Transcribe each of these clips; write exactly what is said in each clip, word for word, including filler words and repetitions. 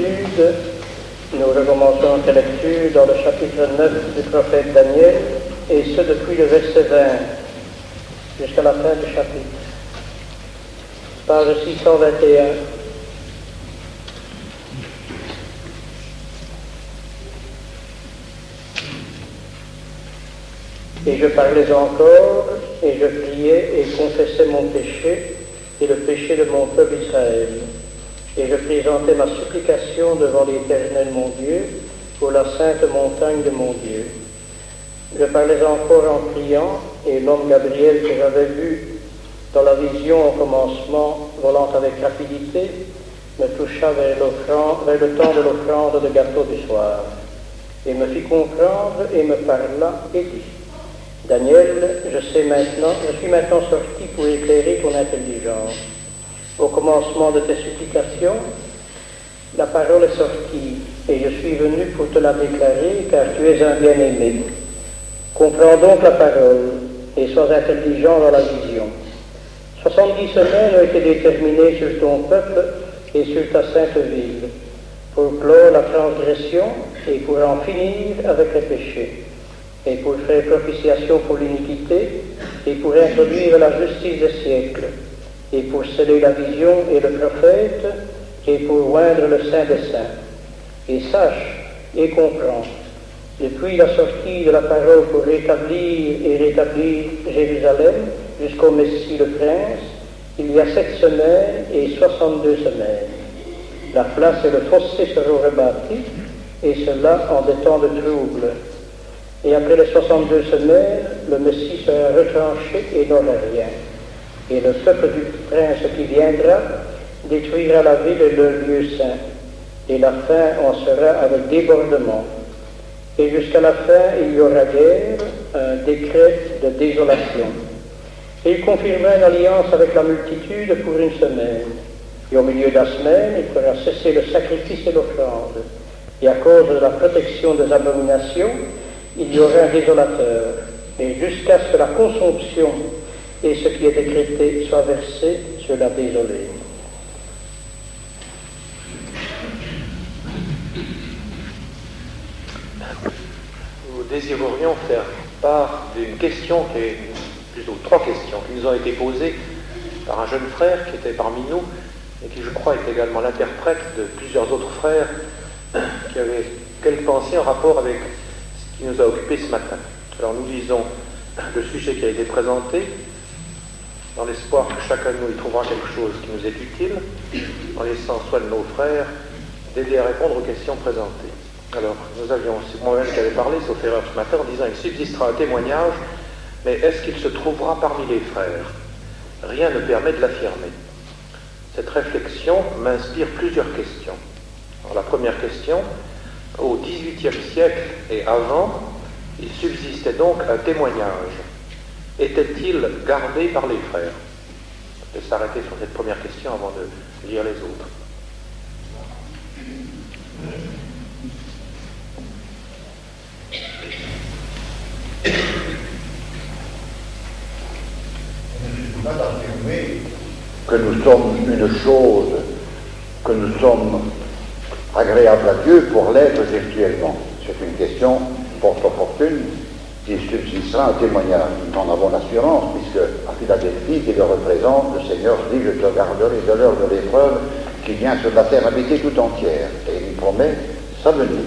d'habitude, nous recommençons notre lecture dans le chapitre neuf du prophète Daniel, et ce depuis le verset vingt jusqu'à la fin du chapitre. Page six cent vingt et un. Et je parlais encore, et je priais et confessais mon péché, et le péché de mon peuple Israël. Et je présentais ma supplication devant l'Éternel mon Dieu, pour la sainte montagne de mon Dieu. Je parlais encore en priant, et l'homme Gabriel que j'avais vu dans la vision au commencement, volant avec rapidité, me toucha vers, vers le temps de l'offrande de gâteau du soir, et me fit comprendre et me parla et dit: Daniel, je sais maintenant, je suis maintenant sorti pour éclairer ton intelligence. Au commencement de tes supplications, la parole est sortie, et je suis venu pour te la déclarer, car tu es un bien-aimé. Comprends donc la parole, et sois intelligent dans la vision. Soixante-dix semaines ont été déterminées sur ton peuple et sur ta sainte ville, pour clore la transgression et pour en finir avec les péchés, et pour faire propitiation pour l'iniquité, et pour introduire la justice des siècles, et pour sceller la vision et le prophète, et pour oindre le Saint des Saints. Et sache et comprends, depuis la sortie de la parole pour rétablir et rétablir Jérusalem jusqu'au Messie le Prince, il y a sept semaines et soixante-deux semaines. La place et le fossé seront rebâtis, et cela en des temps de trouble. Et après les soixante-deux semaines, le Messie sera retranché et n'aura rien. Et le peuple du prince qui viendra détruira la ville et le lieu saint. Et la fin en sera avec débordement. Et jusqu'à la fin, il y aura guerre, un décret de désolation. Et il confirmera une alliance avec la multitude pour une semaine. Et au milieu de la semaine, il fera cesser le sacrifice et l'offrande. Et à cause de la protection des abominations, il y aura un désolateur, et jusqu'à ce que la consomption et ce qui est décrété soit versé sur la désolée. Nous désirerions faire part d'une question, qui est, plutôt trois questions, qui nous ont été posées par un jeune frère qui était parmi nous, et qui, je crois, est également l'interprète de plusieurs autres frères qui avaient quelques pensées en rapport avec qui nous a occupés ce matin. Alors nous lisons le sujet qui a été présenté, dans l'espoir que chacun de nous y trouvera quelque chose qui nous est utile, en laissant soin de nos frères d'aider à répondre aux questions présentées. Alors nous avions, c'est moi-même qui avais parlé, sauf erreur ce matin, en disant il subsistera un témoignage, mais est-ce qu'il se trouvera parmi les frères? Rien ne permet de l'affirmer. Cette réflexion m'inspire plusieurs questions. Alors la première question: au dix-huitième siècle et avant, il subsistait donc un témoignage. Était-il gardé par les frères? Je vais s'arrêter sur cette première question avant de lire les autres. Je ne peux pas affirmer que nous sommes une chose, que nous sommes agréable à Dieu pour l'être virtuellement. C'est une question fort opportune qui subsistera un témoignage. Nous en avons l'assurance, puisque à Philadelphie, qui le représente, le Seigneur dit: je te garderai de l'heure de l'épreuve qui vient sur la terre habitée tout entière. Et il promet sa venue.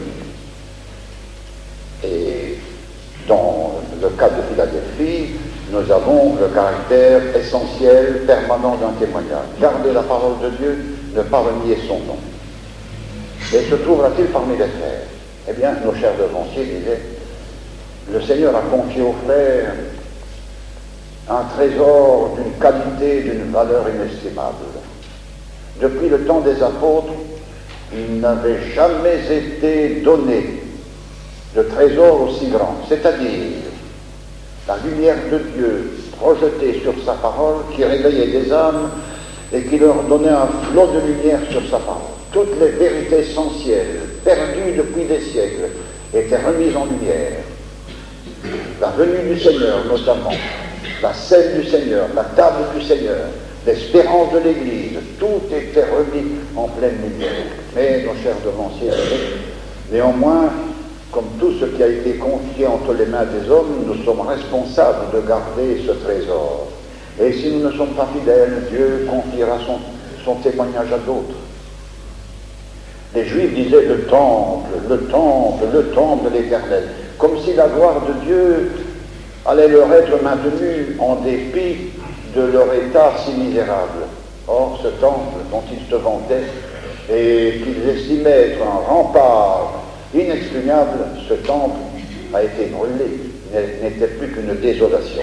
Et dans le cas de Philadelphie, nous avons le caractère essentiel, permanent d'un témoignage. Garder la parole de Dieu, ne pas renier son nom. Et se trouvera-t-il parmi les frères? Eh bien, nos chers devanciers disaient: le Seigneur a confié aux frères un trésor d'une qualité, d'une valeur inestimable. Depuis le temps des apôtres, il n'avait jamais été donné de trésor aussi grand, c'est-à-dire la lumière de Dieu projetée sur sa parole, qui réveillait des âmes et qui leur donnait un flot de lumière sur sa parole. Toutes les vérités essentielles, perdues depuis des siècles, étaient remises en lumière. La venue du Seigneur, notamment, la scène du Seigneur, la table du Seigneur, l'espérance de l'Église, tout était remis en pleine lumière. Mais, nos chers devanciers, néanmoins, comme tout ce qui a été confié entre les mains des hommes, nous sommes responsables de garder ce trésor. Et si nous ne sommes pas fidèles, Dieu confiera son, son témoignage à d'autres. Les Juifs disaient le temple, le temple, le temple de l'Éternel, comme si la gloire de Dieu allait leur être maintenue en dépit de leur état si misérable. Or, ce temple dont ils se vantaient et qu'ils estimaient être un rempart inexpugnable, ce temple a été brûlé, n'était plus qu'une désolation.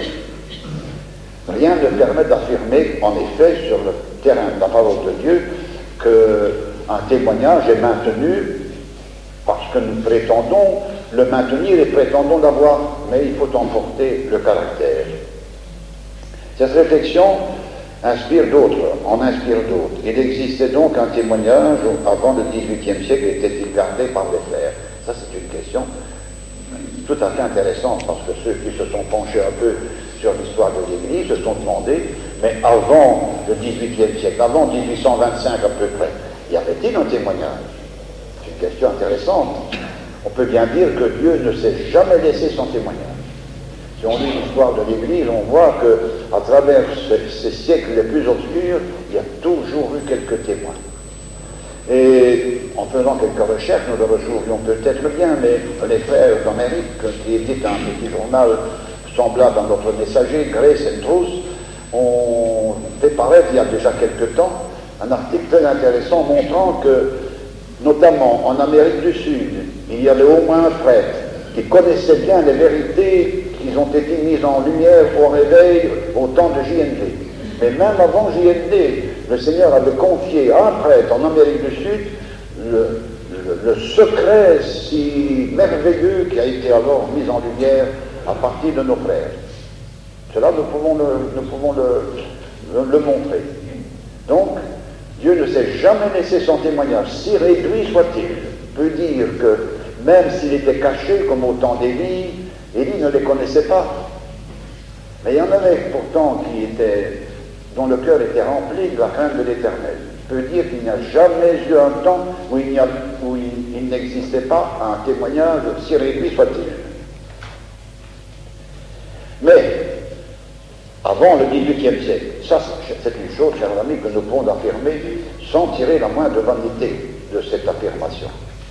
Rien ne permet d'affirmer, en effet, sur le terrain de la parole de Dieu, qu'un témoignage est maintenu parce que nous prétendons le maintenir et prétendons l'avoir, mais il faut emporter le caractère. Cette réflexion inspire d'autres, en inspire d'autres. Il existait donc un témoignage avant le dix-huitième siècle, était-il gardé par les frères? Ça, c'est une question tout à fait intéressante, parce que ceux qui se sont penchés un peu sur l'histoire de l'Église se sont demandé, mais avant le dix-huitième siècle, avant dix-huit cent vingt-cinq à peu près, y avait-il un témoignage? C'est une question intéressante. On peut bien dire que Dieu ne s'est jamais laissé son témoignage. Si on lit l'histoire de l'Église, on voit qu'à travers ces, ces siècles les plus obscurs, il y a toujours eu quelques témoins. Et en faisant quelques recherches, nous le retrouvions peut-être bien, mais les frères d'Amérique, qui éditent un petit journal semblable à notre messager, Grace and Truth, ont fait paraître il y a déjà quelque temps un article très intéressant montrant que, notamment en Amérique du Sud, il y avait au moins un prêtre qui connaissait bien les vérités qui ont été mises en lumière au réveil au temps de J N D. Mais même avant J N D, le Seigneur avait confié à un prêtre en Amérique du Sud le, le, le secret si merveilleux qui a été alors mis en lumière à partir de nos frères. Cela, nous pouvons le, nous pouvons le, le, le montrer. Donc, Dieu ne s'est jamais laissé son témoignage, si réduit soit-il. Peut dire que même s'il était caché, comme au temps d'Élie, Élie ne les connaissait pas. Mais il y en avait pourtant qui étaient, dont le cœur était rempli de la crainte de l'Éternel. Peut dire qu'il n'y a jamais eu un temps où il, n'y a, où il, il n'existait pas un témoignage, si réduit soit-il. Mais, avant le dix-huitième siècle, ça c'est une chose, chers amis, que nous pouvons affirmer sans tirer la moindre vanité de cette affirmation.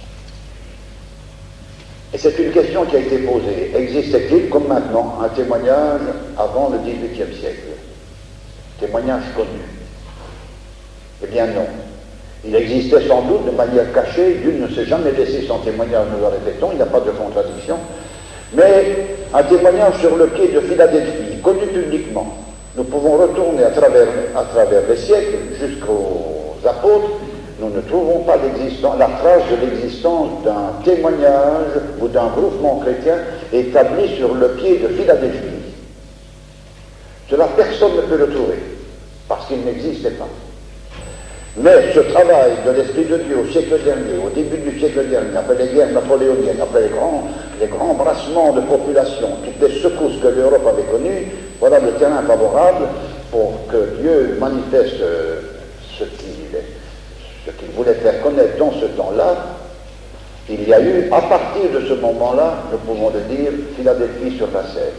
Et c'est une question qui a été posée. Existait-il, comme maintenant, un témoignage avant le dix-huitième siècle? Témoignage connu? Eh bien non. Il existait sans doute de manière cachée, Dieu ne s'est jamais laissé son témoignage, nous le répétons, il n'y a pas de contradiction, mais un témoignage sur le quai de Philadelphie, connu publiquement. Nous pouvons retourner à travers, à travers les siècles jusqu'aux apôtres, nous ne trouvons pas la trace de l'existence d'un témoignage ou d'un groupement chrétien établi sur le pied de Philadelphie. Cela, personne ne peut le trouver, parce qu'il n'existait pas. Mais ce travail de l'Esprit de Dieu au siècle dernier, au début du siècle dernier, après les guerres napoléoniennes, après les grands, les grands brassements de population, toutes les secousses que l'Europe avait connues, voilà le terrain favorable pour que Dieu manifeste ce qu'il ce qu'il voulait faire connaître dans ce temps-là. Il y a eu, à partir de ce moment-là, nous pouvons le dire, Philadelphie sur la Seine.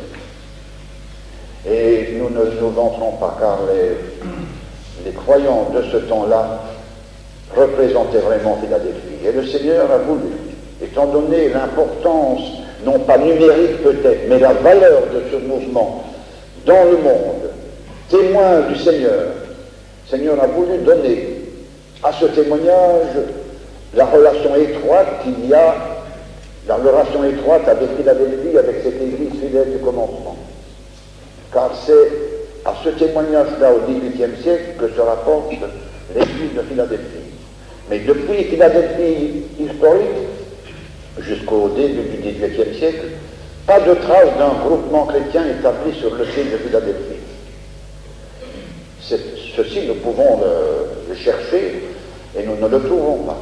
Et nous ne nous vanterons pas, car les, les croyants de ce temps-là représentaient vraiment Philadelphie. Et le Seigneur a voulu, étant donné l'importance, non pas numérique peut-être, mais la valeur de ce mouvement dans le monde, témoin du Seigneur, le Seigneur a voulu donner à ce témoignage la relation étroite qu'il y a, la relation étroite avec Philadelphie, avec cette église fidèle du commencement. Car c'est à ce témoignage-là au dix-huitième siècle que se rapporte l'église de Philadelphie. Mais depuis Philadelphie historique jusqu'au début du dix-huitième siècle, pas de trace d'un groupement chrétien établi sur le ciel de Philadelphie. C'est, ceci, nous pouvons le, le chercher et nous ne le trouvons pas.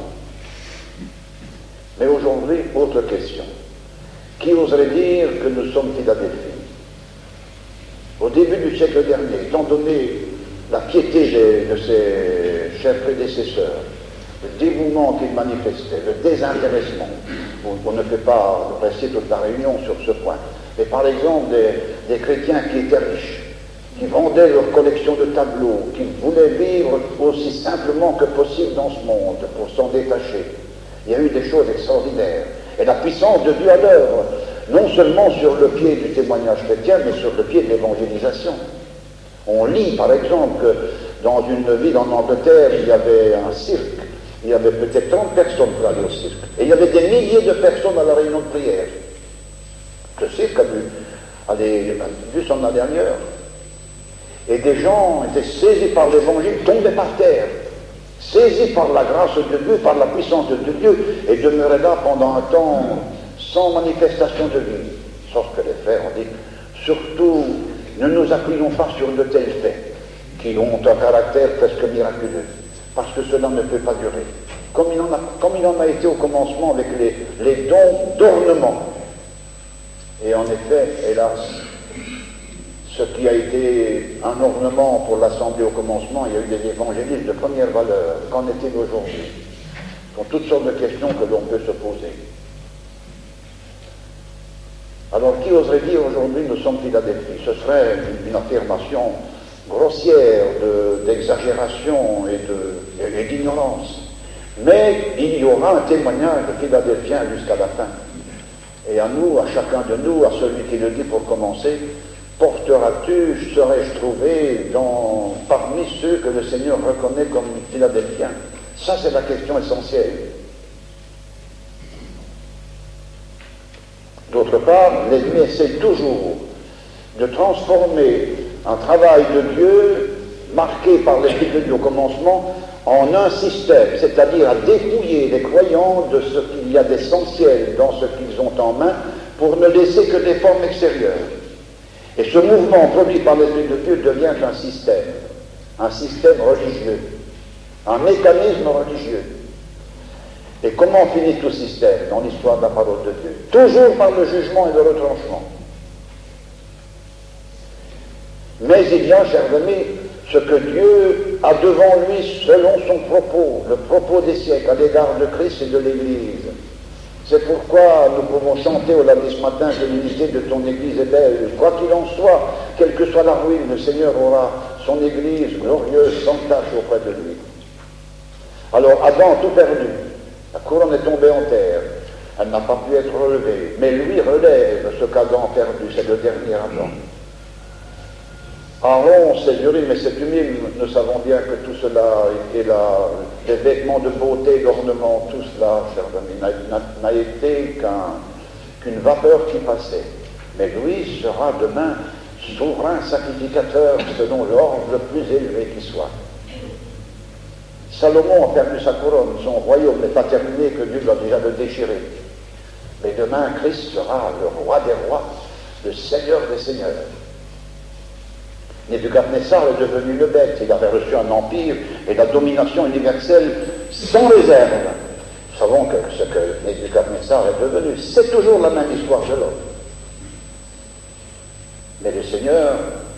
Mais aujourd'hui, autre question. Qui oserait dire que nous sommes Philadelphie? Au début du siècle dernier, étant donné la piété de, de ses chers prédécesseurs, le dévouement qu'ils manifestaient, le désintéressement. On, on ne peut pas rester toute la réunion sur ce point. Mais par exemple, des, des chrétiens qui étaient riches, qui vendaient leur collection de tableaux, qui voulaient vivre aussi simplement que possible dans ce monde pour s'en détacher. Il y a eu des choses extraordinaires. Et la puissance de Dieu à l'œuvre, non seulement sur le pied du témoignage chrétien, mais sur le pied de l'évangélisation. On lit, par exemple, que dans une ville en Angleterre, il y avait un cirque. Il y avait peut-être trente personnes pour aller au cirque. Et il y avait des milliers de personnes à la réunion de prière. Le cirque a dû, aller, a dû s'en aller ailleurs. Et des gens étaient saisis par l'évangile, tombaient par terre, saisis par la grâce de Dieu, par la puissance de Dieu, et demeuraient là pendant un temps sans manifestation de vie. Sauf que les frères ont dit, surtout, ne nous appuyons pas sur de tels faits, qui ont un caractère presque miraculeux, parce que cela ne peut pas durer. Comme il en a, comme il en a été au commencement avec les, les dons d'ornement. Et en effet, hélas, ce qui a été un ornement pour l'Assemblée au commencement, il y a eu des évangélistes de première valeur. Qu'en est-il aujourd'hui? Ce sont toutes sortes de questions que l'on peut se poser. Alors, qui oserait dire aujourd'hui nous sommes Philadelphie? Ce serait une, une affirmation grossière de, d'exagération et, de, et d'ignorance. Mais il y aura un témoignage de Philadelphien jusqu'à la fin. Et à nous, à chacun de nous, à celui qui le dit pour commencer, porteras-tu, serais-je trouvé dans, parmi ceux que le Seigneur reconnaît comme Philadelphiens? Ça, c'est la question essentielle. D'autre part, l'ennemi essaie toujours de transformer un travail de Dieu, marqué par l'Esprit de Dieu au commencement, en un système, c'est-à-dire à dépouiller les croyants de ce qu'il y a d'essentiel dans ce qu'ils ont en main, pour ne laisser que des formes extérieures. Et ce mouvement produit par l'Esprit de Dieu devient un système, un système religieux, un mécanisme religieux. Et comment finit tout système dans l'histoire de la parole de Dieu? Toujours par le jugement et le retranchement. Mais il y a, chers amis, ce que Dieu a devant lui selon son propos, le propos des siècles à l'égard de Christ et de l'Église. C'est pourquoi nous pouvons chanter au lundi ce matin que l'unité de ton Église est belle. Quoi qu'il en soit, quelle que soit la ruine, le Seigneur aura son Église glorieuse, sans tache auprès de lui. Alors Adam a tout perdu. La couronne est tombée en terre. Elle n'a pas pu être relevée. Mais lui relève ce qu'Adam a perdu. C'est le dernier Adam. Aaron s'est juré, mais c'est humile. Nous savons bien que tout cela est là, des vêtements de beauté, d'ornement, tout cela, chers amis, n'a été qu'un, qu'une vapeur qui passait. Mais lui sera demain souverain sacrificateur selon l'ordre le plus élevé qui soit. Salomon a perdu sa couronne, son royaume n'est pas terminé, que Dieu doit déjà le déchirer. Mais demain, Christ sera le roi des rois, le Seigneur des seigneurs. Nebuchadnezzar est devenu le bête, il avait reçu un empire et la domination universelle sans réserve. Nous savons que ce que Nebuchadnezzar est devenu, c'est toujours la même histoire de l'homme. Mais le Seigneur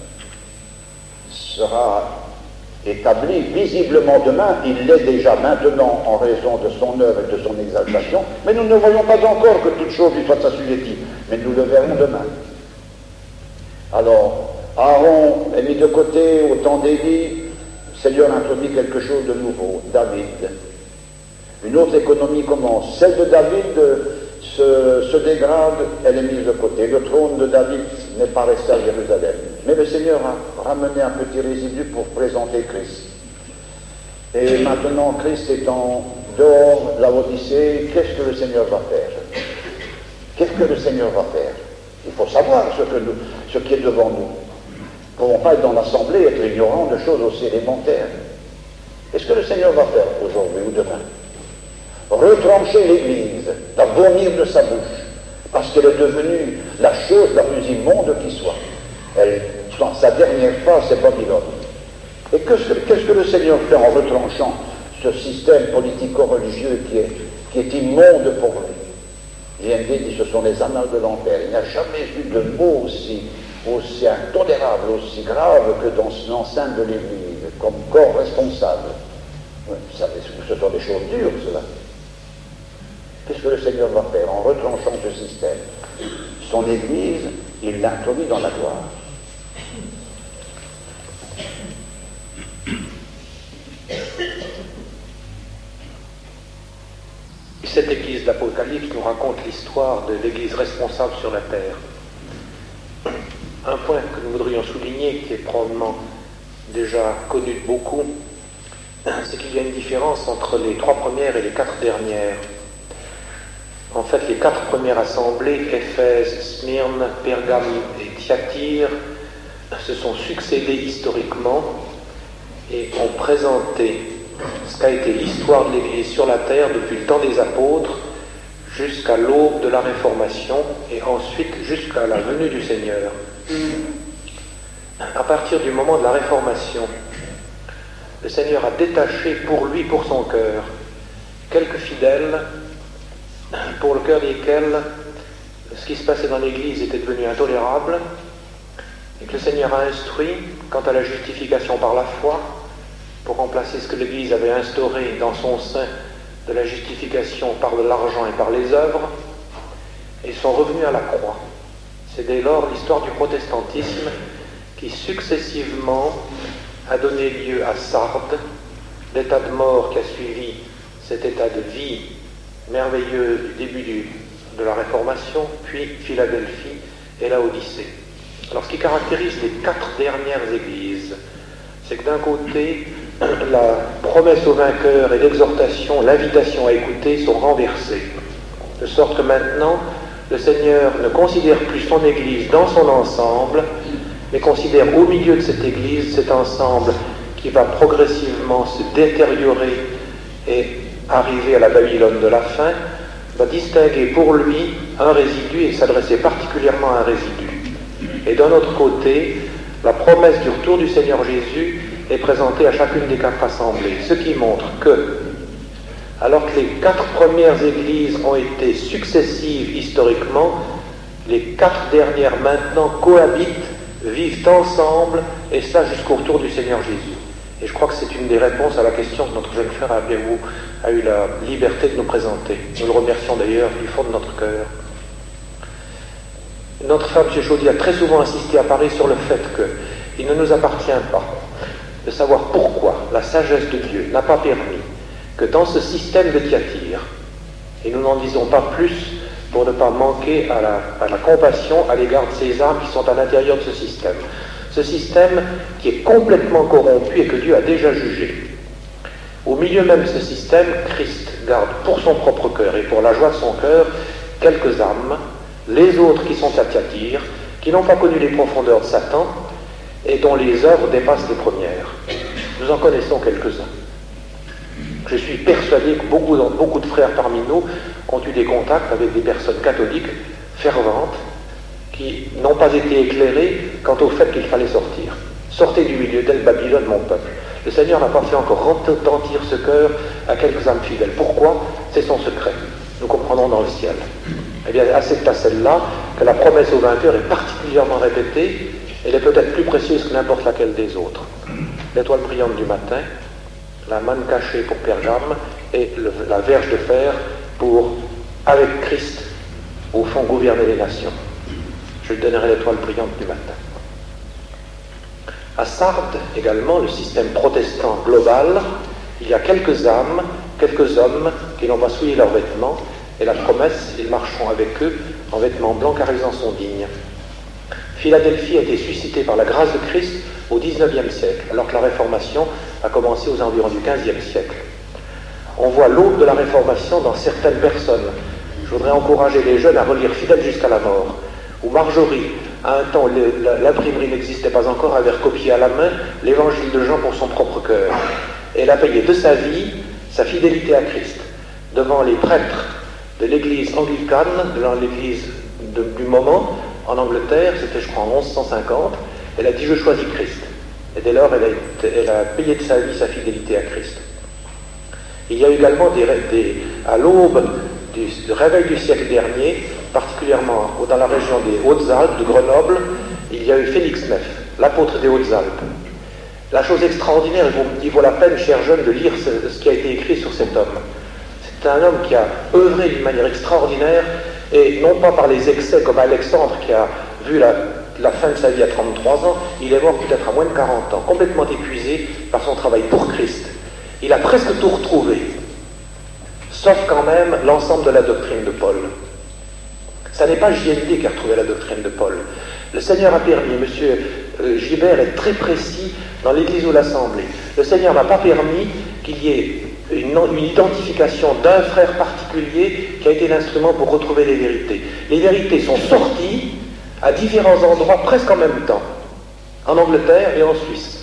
sera établi visiblement demain, il l'est déjà maintenant en raison de son œuvre et de son exaltation, mais nous ne voyons pas encore que toute chose lui soit assujettie, mais nous le verrons demain. Alors, Aaron est mis de côté au temps d'Élie, le Seigneur introduit quelque chose de nouveau, David. Une autre économie commence. Celle de David se, se dégrade, elle est mise de côté. Le trône de David n'est pas resté à Jérusalem. Mais le Seigneur a ramené un petit résidu pour présenter Christ. Et maintenant, Christ étant dehors, la Odyssée, qu'est-ce que le Seigneur va faire? Qu'est-ce que le Seigneur va faire? Il faut savoir ce, que nous, ce qui est devant nous. Nous ne pouvons pas être dans l'assemblée, être ignorants de choses aussi élémentaires. Qu'est-ce que le Seigneur va faire aujourd'hui ou demain? Retrancher l'Église, la vomir de sa bouche, parce qu'elle est devenue la chose la plus immonde qui soit. Elle, dans sa dernière phase, c'est Babylone. Et qu'est-ce que, qu'est-ce que le Seigneur fait en retranchant ce système politico-religieux qui est, qui est immonde pour lui? J N D dit ce sont les annales de l'enfer. Il n'y a jamais eu de mots aussi, aussi intolérable, aussi grave que dans l'enceinte de l'Église. comme corps responsable. Vous savez, ce sont des choses dures, cela. Qu'est-ce que le Seigneur va faire en retranchant ce système? Son Église, il l'introduit dans la gloire. Cette Église d'Apocalypse nous raconte l'histoire de l'Église responsable sur la terre. Un point que nous voudrions souligner, qui est probablement déjà connu de beaucoup, c'est qu'il y a une différence entre les trois premières et les quatre dernières. En fait, les quatre premières assemblées, Éphèse, Smyrne, Pergame et Thyatire, se sont succédées historiquement et ont présenté ce qu'a été l'histoire de l'Église sur la terre depuis le temps des apôtres jusqu'à l'aube de la Réformation et ensuite jusqu'à la venue du Seigneur. À partir du moment de la Réformation, le Seigneur a détaché pour lui, pour son cœur, quelques fidèles pour le cœur desquels ce qui se passait dans l'Église était devenu intolérable et que le Seigneur a instruit quant à la justification par la foi pour remplacer ce que l'Église avait instauré dans son sein de la justification par de l'argent et par les œuvres, et ils sont revenus à la croix. C'est dès lors l'histoire du protestantisme qui successivement a donné lieu à Sardes, l'état de mort qui a suivi cet état de vie merveilleux du début du, de la Réformation, puis Philadelphie et Laodicée. Alors ce qui caractérise les quatre dernières églises, c'est que d'un côté, la promesse au vainqueur et l'exhortation, l'invitation à écouter sont renversées, de sorte que maintenant, le Seigneur ne considère plus son Église dans son ensemble, mais considère au milieu de cette Église cet ensemble qui va progressivement se détériorer et arriver à la Babylone de la fin, va distinguer pour lui un résidu et s'adresser particulièrement à un résidu. Et d'un autre côté, la promesse du retour du Seigneur Jésus est présentée à chacune des quatre assemblées, ce qui montre que, alors que les quatre premières églises ont été successives historiquement, les quatre dernières maintenant cohabitent, vivent ensemble, et ça jusqu'au retour du Seigneur Jésus. Et je crois que c'est une des réponses à la question que notre jeune frère a, bien, a eu la liberté de nous présenter. Nous le remercions d'ailleurs du fond de notre cœur. Notre frère M. Chaudy a très souvent insisté à Paris sur le fait qu'il ne nous appartient pas de savoir pourquoi la sagesse de Dieu n'a pas permis que dans ce système de Thyatire, et nous n'en disons pas plus pour ne pas manquer à la, à la compassion à l'égard de ces âmes qui sont à l'intérieur de ce système, ce système qui est complètement corrompu et que Dieu a déjà jugé. Au milieu même de ce système, Christ garde pour son propre cœur et pour la joie de son cœur quelques âmes, les autres qui sont à Thyatire, qui n'ont pas connu les profondeurs de Satan et dont les œuvres dépassent les premières. Nous en connaissons quelques-uns. Je suis persuadé que beaucoup, beaucoup de frères parmi nous ont eu des contacts avec des personnes catholiques ferventes qui n'ont pas été éclairées quant au fait qu'il fallait sortir. Sortez du milieu d'El Babylone, mon peuple. Le Seigneur n'a pas fait encore retentir ce cœur à quelques âmes fidèles. Pourquoi? C'est son secret. Nous comprendrons dans le ciel. Eh bien, c'est à celle-là que la promesse au vainqueur est particulièrement répétée. Elle est peut-être plus précieuse que n'importe laquelle des autres. L'étoile brillante du matin, la manne cachée pour Pergame et le, la verge de fer pour, avec Christ, au fond, gouverner les nations. Je lui donnerai l'étoile brillante du matin. À Sardes, également, le système protestant global, il y a quelques âmes, quelques hommes qui n'ont pas souillé leurs vêtements, et la promesse, ils marcheront avec eux en vêtements blancs car ils en sont dignes. Philadelphie a été suscitée par la grâce de Christ au dix-neuvième siècle, alors que la Réformation a commencé aux environs du quinzième siècle. On voit l'aube de la Réformation dans certaines personnes. Je voudrais encourager les jeunes à relire Fidèle jusqu'à la mort, où Marjorie, à un temps, l'imprimerie n'existait pas encore, avait recopié à la main l'évangile de Jean pour son propre cœur. Elle a payé de sa vie sa fidélité à Christ, devant les prêtres de l'église anglicane, devant l'église du moment, en Angleterre, c'était je crois en onze cent cinquante, elle a dit « Je choisis Christ ». Et dès lors, elle a, été, elle a payé de sa vie sa fidélité à Christ. Il y a également, des, des, à l'aube du, du réveil du siècle dernier, particulièrement dans la région des Hautes-Alpes, de Grenoble, il y a eu Félix Neff, l'apôtre des Hautes-Alpes. La chose extraordinaire, il vaut, il vaut la peine, chers jeunes, de lire ce, ce qui a été écrit sur cet homme. C'est un homme qui a œuvré d'une manière extraordinaire, et non pas par les excès comme Alexandre qui a vu la, la fin de sa vie à trente-trois ans, il est mort peut-être à moins de quarante ans, complètement épuisé par son travail pour Christ. Il a presque tout retrouvé, sauf quand même l'ensemble de la doctrine de Paul. Ça n'est pas J N D qui a retrouvé la doctrine de Paul. Le Seigneur a permis, M. Euh, Gilbert est très précis dans l'Église ou l'Assemblée. Le Seigneur n'a pas permis qu'il y ait une, une identification d'un frère particulier qui a été l'instrument pour retrouver les vérités. Les vérités sont sorties à différents endroits presque en même temps, en Angleterre et en Suisse.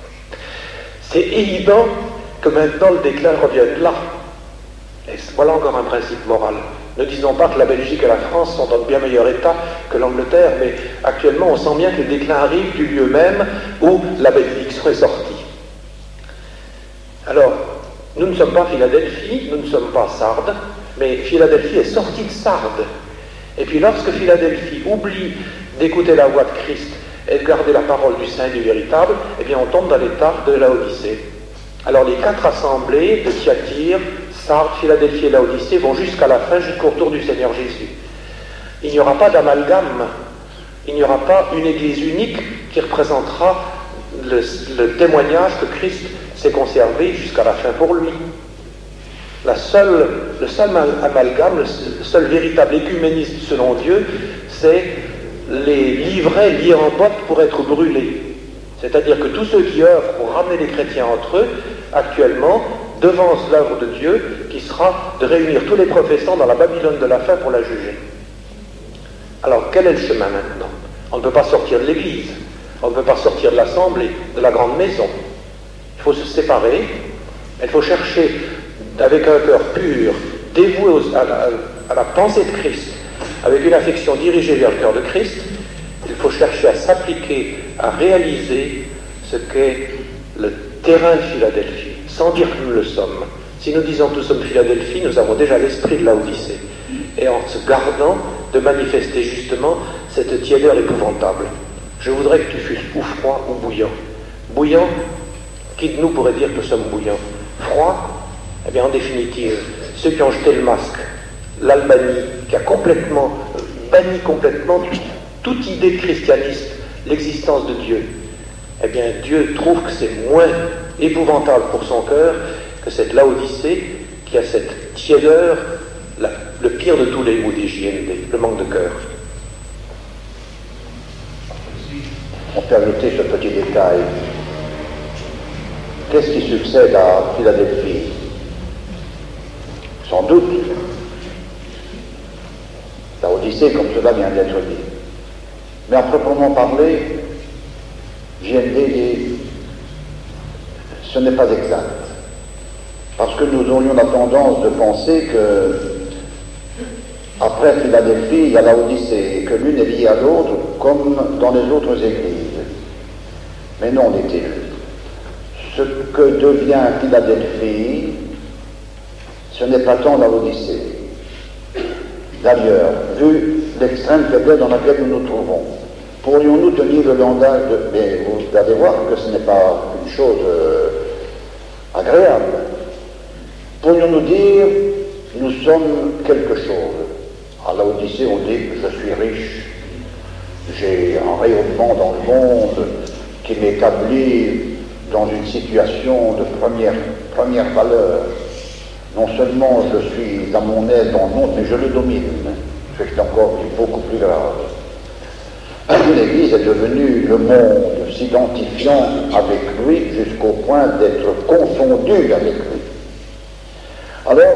C'est évident que maintenant le déclin revient là. Et voilà encore un principe moral. Ne disons pas que la Belgique et la France sont dans de bien meilleur état que l'Angleterre, mais actuellement on sent bien que le déclin arrive du lieu même où la bénédiction est sortie. Alors, nous ne sommes pas Philadelphie, nous ne sommes pas Sardes, mais Philadelphie est sortie de Sardes. Et puis lorsque Philadelphie oublie d'écouter la voix de Christ et de garder la parole du Saint et du véritable, eh bien on tombe dans l'état de Laodicée. Alors les quatre assemblées de Thyatire, Sardes, Philadelphie et Laodicée vont jusqu'à la fin, jusqu'au retour du Seigneur Jésus. Il n'y aura pas d'amalgame, il n'y aura pas une église unique qui représentera le, le témoignage que Christ s'est conservé jusqu'à la fin pour lui. La seule, le seul amalgame, le seul véritable écuménisme selon Dieu, c'est les livrets liés en botte pour être brûlés. C'est-à-dire que tous ceux qui œuvrent pour ramener les chrétiens entre eux, actuellement, devancent l'œuvre de Dieu, qui sera de réunir tous les professants dans la Babylone de la fin pour la juger. Alors, quel est le chemin maintenant? On ne peut pas sortir de l'église, on ne peut pas sortir de l'assemblée, de la grande maison. Il faut se séparer, il faut chercher avec un cœur pur, dévoué aux, à, la, à la pensée de Christ, avec une affection dirigée vers le cœur de Christ. Il faut chercher à s'appliquer, à réaliser ce qu'est le terrain de Philadelphie, sans dire que nous le sommes. Si nous disons que nous sommes Philadelphie, nous avons déjà l'esprit de Laodicée, et en se gardant de manifester justement cette tiédeur épouvantable. Je voudrais que tu fusses ou froid ou bouillant. Bouillant, qui de nous pourrait dire que nous sommes bouillants? Froid, eh bien en définitive, ceux qui ont jeté le masque, l'Albanie, qui a complètement, banni complètement toute idée de christianisme, l'existence de Dieu, eh bien Dieu trouve que c'est moins épouvantable pour son cœur que cette Laodicée qui a cette tiédeur, la, le pire de tous les mots des J N D, le manque de cœur. On peut ajouter ce petit détail. Qu'est-ce qui succède à Philadelphie? Sans doute Laodicée, comme cela vient d'être dit. Mais à proprement parler, J N D dit ce n'est pas exact. Parce que nous aurions la tendance de penser que après Philadelphie, il y a Laodicée, et que l'une est liée à l'autre, comme dans les autres églises. Mais non, dit-il. Ce que devient Philadelphie, ce n'est pas tant Laodicée. D'ailleurs, vu l'extrême faiblesse dans laquelle nous nous trouvons, pourrions-nous tenir le langage de... Mais vous allez voir que ce n'est pas une chose euh, agréable. Pourrions-nous dire, nous sommes quelque chose. À Laodicée, on dit, je suis riche, j'ai un rayonnement dans le monde qui m'établit dans une situation de première, première valeur. Non seulement je suis à mon aise dans le monde, mais je le domine. C'est encore beaucoup plus grave. L'Église est devenue le monde, s'identifiant avec lui jusqu'au point d'être confondue avec lui. Alors,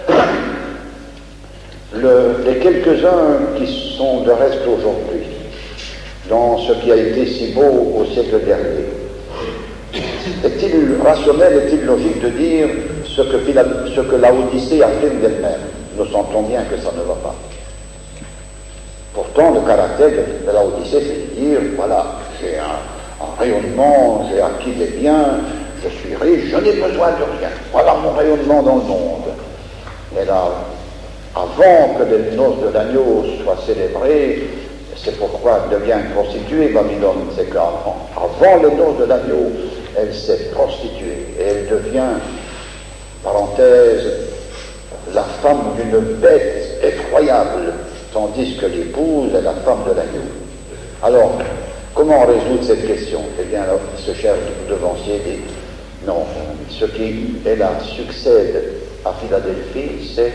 le, les quelques-uns qui sont de reste aujourd'hui, dans ce qui a été si beau au siècle dernier, est-il rationnel, est-il logique de dire ce que, ce que Laodicée affirme d'elle-même? Nous sentons bien que ça ne va pas. Pourtant, le caractère de Laodicée, c'est de dire, voilà, j'ai un, un rayonnement, j'ai acquis des biens, je suis riche, je n'ai besoin de rien. Voilà mon rayonnement dans le monde. Mais là, avant que les noces de l'agneau soient célébrées, c'est pourquoi elle devient une prostituée, Babylone, c'est qu'avant avant les noces de l'agneau, elle s'est prostituée et elle devient, parenthèse, la femme d'une bête effroyable, tandis que l'épouse est la femme de l'agneau. Alors, comment résoudre cette question? Eh bien, alors, ce cher devancier dit, non, ce qui, hélas, succède à Philadelphie, c'est,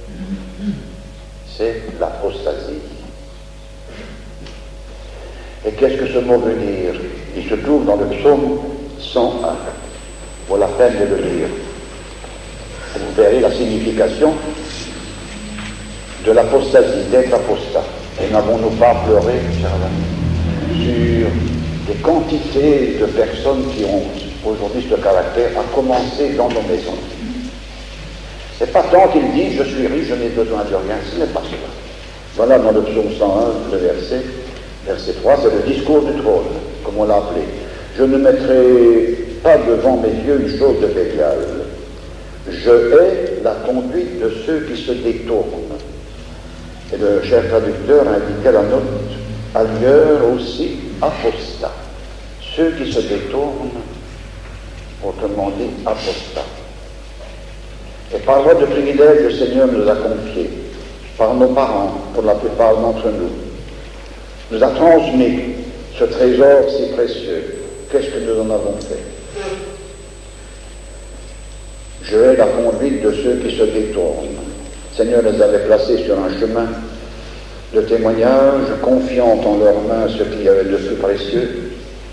c'est l'apostasie. Et qu'est-ce que ce mot veut dire? Il se trouve dans le psaume cent un. Vaut la peine de le lire. Vous verrez la signification de l'apostasie, d'être apostat. Et n'avons-nous pas pleuré, cher ami, sur des quantités de personnes qui ont aujourd'hui ce caractère, à commencer dans nos maisons. C'est pas tant qu'ils disent je suis riche, je n'ai besoin de rien, ce n'est pas cela. Voilà dans le psaume cent un, le verset, verset trois, c'est le discours du trône, comme on l'a appelé. Je ne mettrai pas devant mes yeux une chose de Bélial. Je hais la conduite de ceux qui se détournent. Et le cher traducteur indiquait la note ailleurs aussi apostat. Ceux qui se détournent, autrement dit apostat. Et par voie de privilège, le Seigneur nous a confié, par nos parents, pour la plupart d'entre nous, nous a transmis ce trésor si précieux. Qu'est-ce que nous en avons fait? Je hais la conduite de ceux qui se détournent. Le Seigneur les avait placés sur un chemin de témoignage, confiant en leurs mains ce qu'il y avait de plus précieux.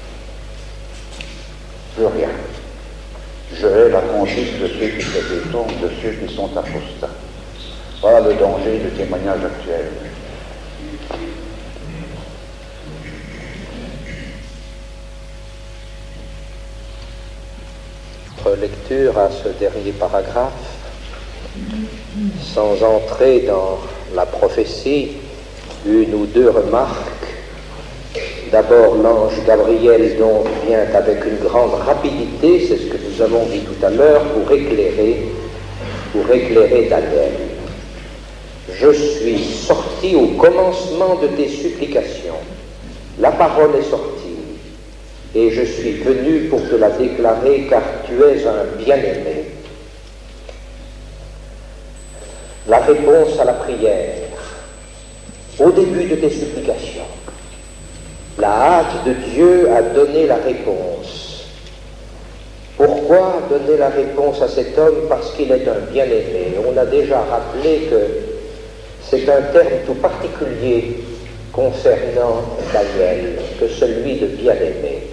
Plus rien. Je hais la conduite de ceux qui se détournent, de ceux qui sont apostats. Voilà le danger du témoignage actuel. Notre lecture à ce dernier paragraphe, sans entrer dans la prophétie, une ou deux remarques. D'abord, l'ange Gabriel donc vient avec une grande rapidité, c'est ce que nous avons dit tout à l'heure, pour éclairer, pour éclairer Daniel. Je suis sorti au commencement de tes supplications. La parole est sortie, et je suis venu pour te la déclarer, car tu es un bien-aimé. La réponse à la prière, au début de tes supplications. La hâte de Dieu a donné la réponse. Pourquoi donner la réponse à cet homme? Parce qu'il est un bien-aimé. On a déjà rappelé que c'est un terme tout particulier concernant Daniel, que celui de bien-aimé.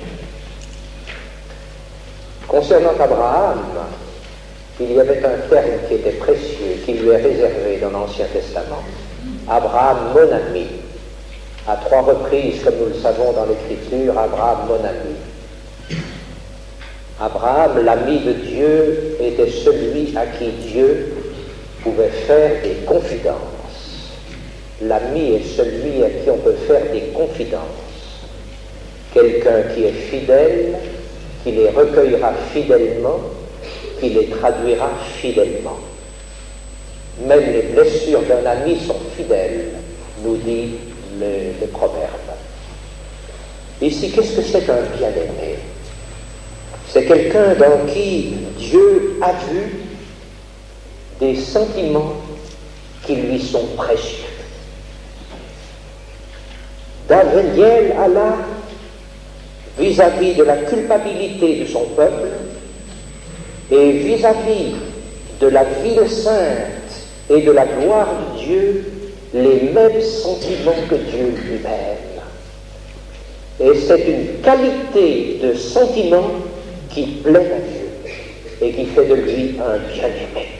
Concernant Abraham, il y avait un terme qui était précieux, qui lui est réservé dans l'Ancien Testament. Abraham, mon ami. À trois reprises, comme nous le savons dans l'Écriture, Abraham, mon ami. Abraham, l'ami de Dieu, était celui à qui Dieu pouvait faire des confidences. L'ami est celui à qui on peut faire des confidences. Quelqu'un qui est fidèle, qui les recueillera fidèlement, qui les traduira fidèlement. Même les blessures d'un ami sont fidèles, nous dit le, le proverbe. Ici, qu'est-ce que c'est qu'un bien-aimé? C'est quelqu'un dans qui Dieu a vu des sentiments qui lui sont précieux. Daniel alla vis-à-vis de la culpabilité de son peuple et vis-à-vis de la ville sainte et de la gloire de Dieu, les mêmes sentiments que Dieu lui-même. Et c'est une qualité de sentiment qui plaît à Dieu et qui fait de lui un bien-aimé.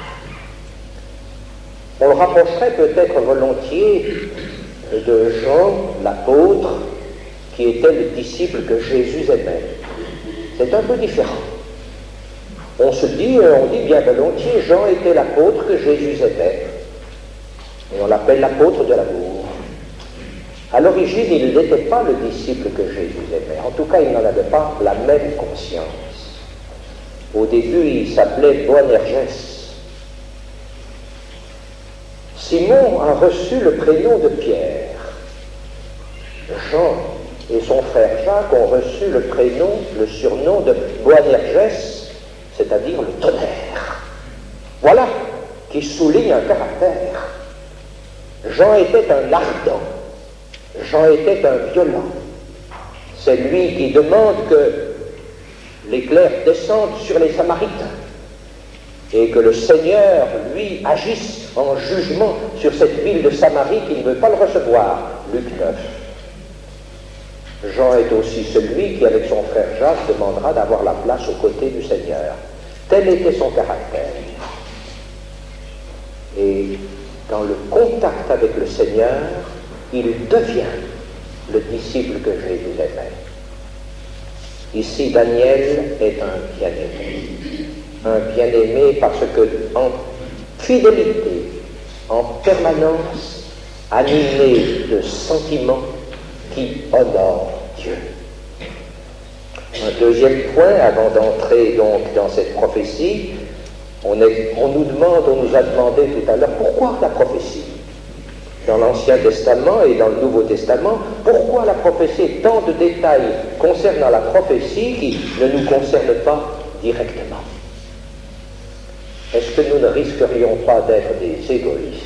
On le rapprocherait peut-être volontiers de Jean, l'apôtre, qui était le disciple que Jésus aimait. C'est un peu différent. On se dit, on dit bien volontiers, Jean était l'apôtre que Jésus aimait. Et on l'appelle l'apôtre de l'amour. À l'origine, il n'était pas le disciple que Jésus aimait. En tout cas, il n'en avait pas la même conscience. Au début, il s'appelait Boanerges. Simon a reçu le prénom de Pierre. Jean et son frère Jacques ont reçu le prénom, le surnom de Boanerges, c'est-à-dire le tonnerre. Voilà qui souligne un caractère. Jean était un ardent, Jean était un violent. C'est lui qui demande que l'éclair descende sur les Samaritains et que le Seigneur, lui, agisse en jugement sur cette ville de Samarie qui ne veut pas le recevoir. Luc neuf. Jean est aussi celui qui, avec son frère Jacques, demandera d'avoir la place aux côtés du Seigneur. Tel était son caractère. Et dans le contact avec le Seigneur, il devient le disciple que Jésus aimait. Ici, Daniel est un bien-aimé. Un bien-aimé parce que, en fidélité, en permanence, animé de sentiments qui honorent Dieu. Un deuxième point, avant d'entrer donc dans cette prophétie, on, est, on nous demande, on nous a demandé tout à l'heure, pourquoi la prophétie? Dans l'Ancien Testament et dans le Nouveau Testament, pourquoi la prophétie? Tant de détails concernant la prophétie qui ne nous concernent pas directement. Est-ce que nous ne risquerions pas d'être des égoïstes?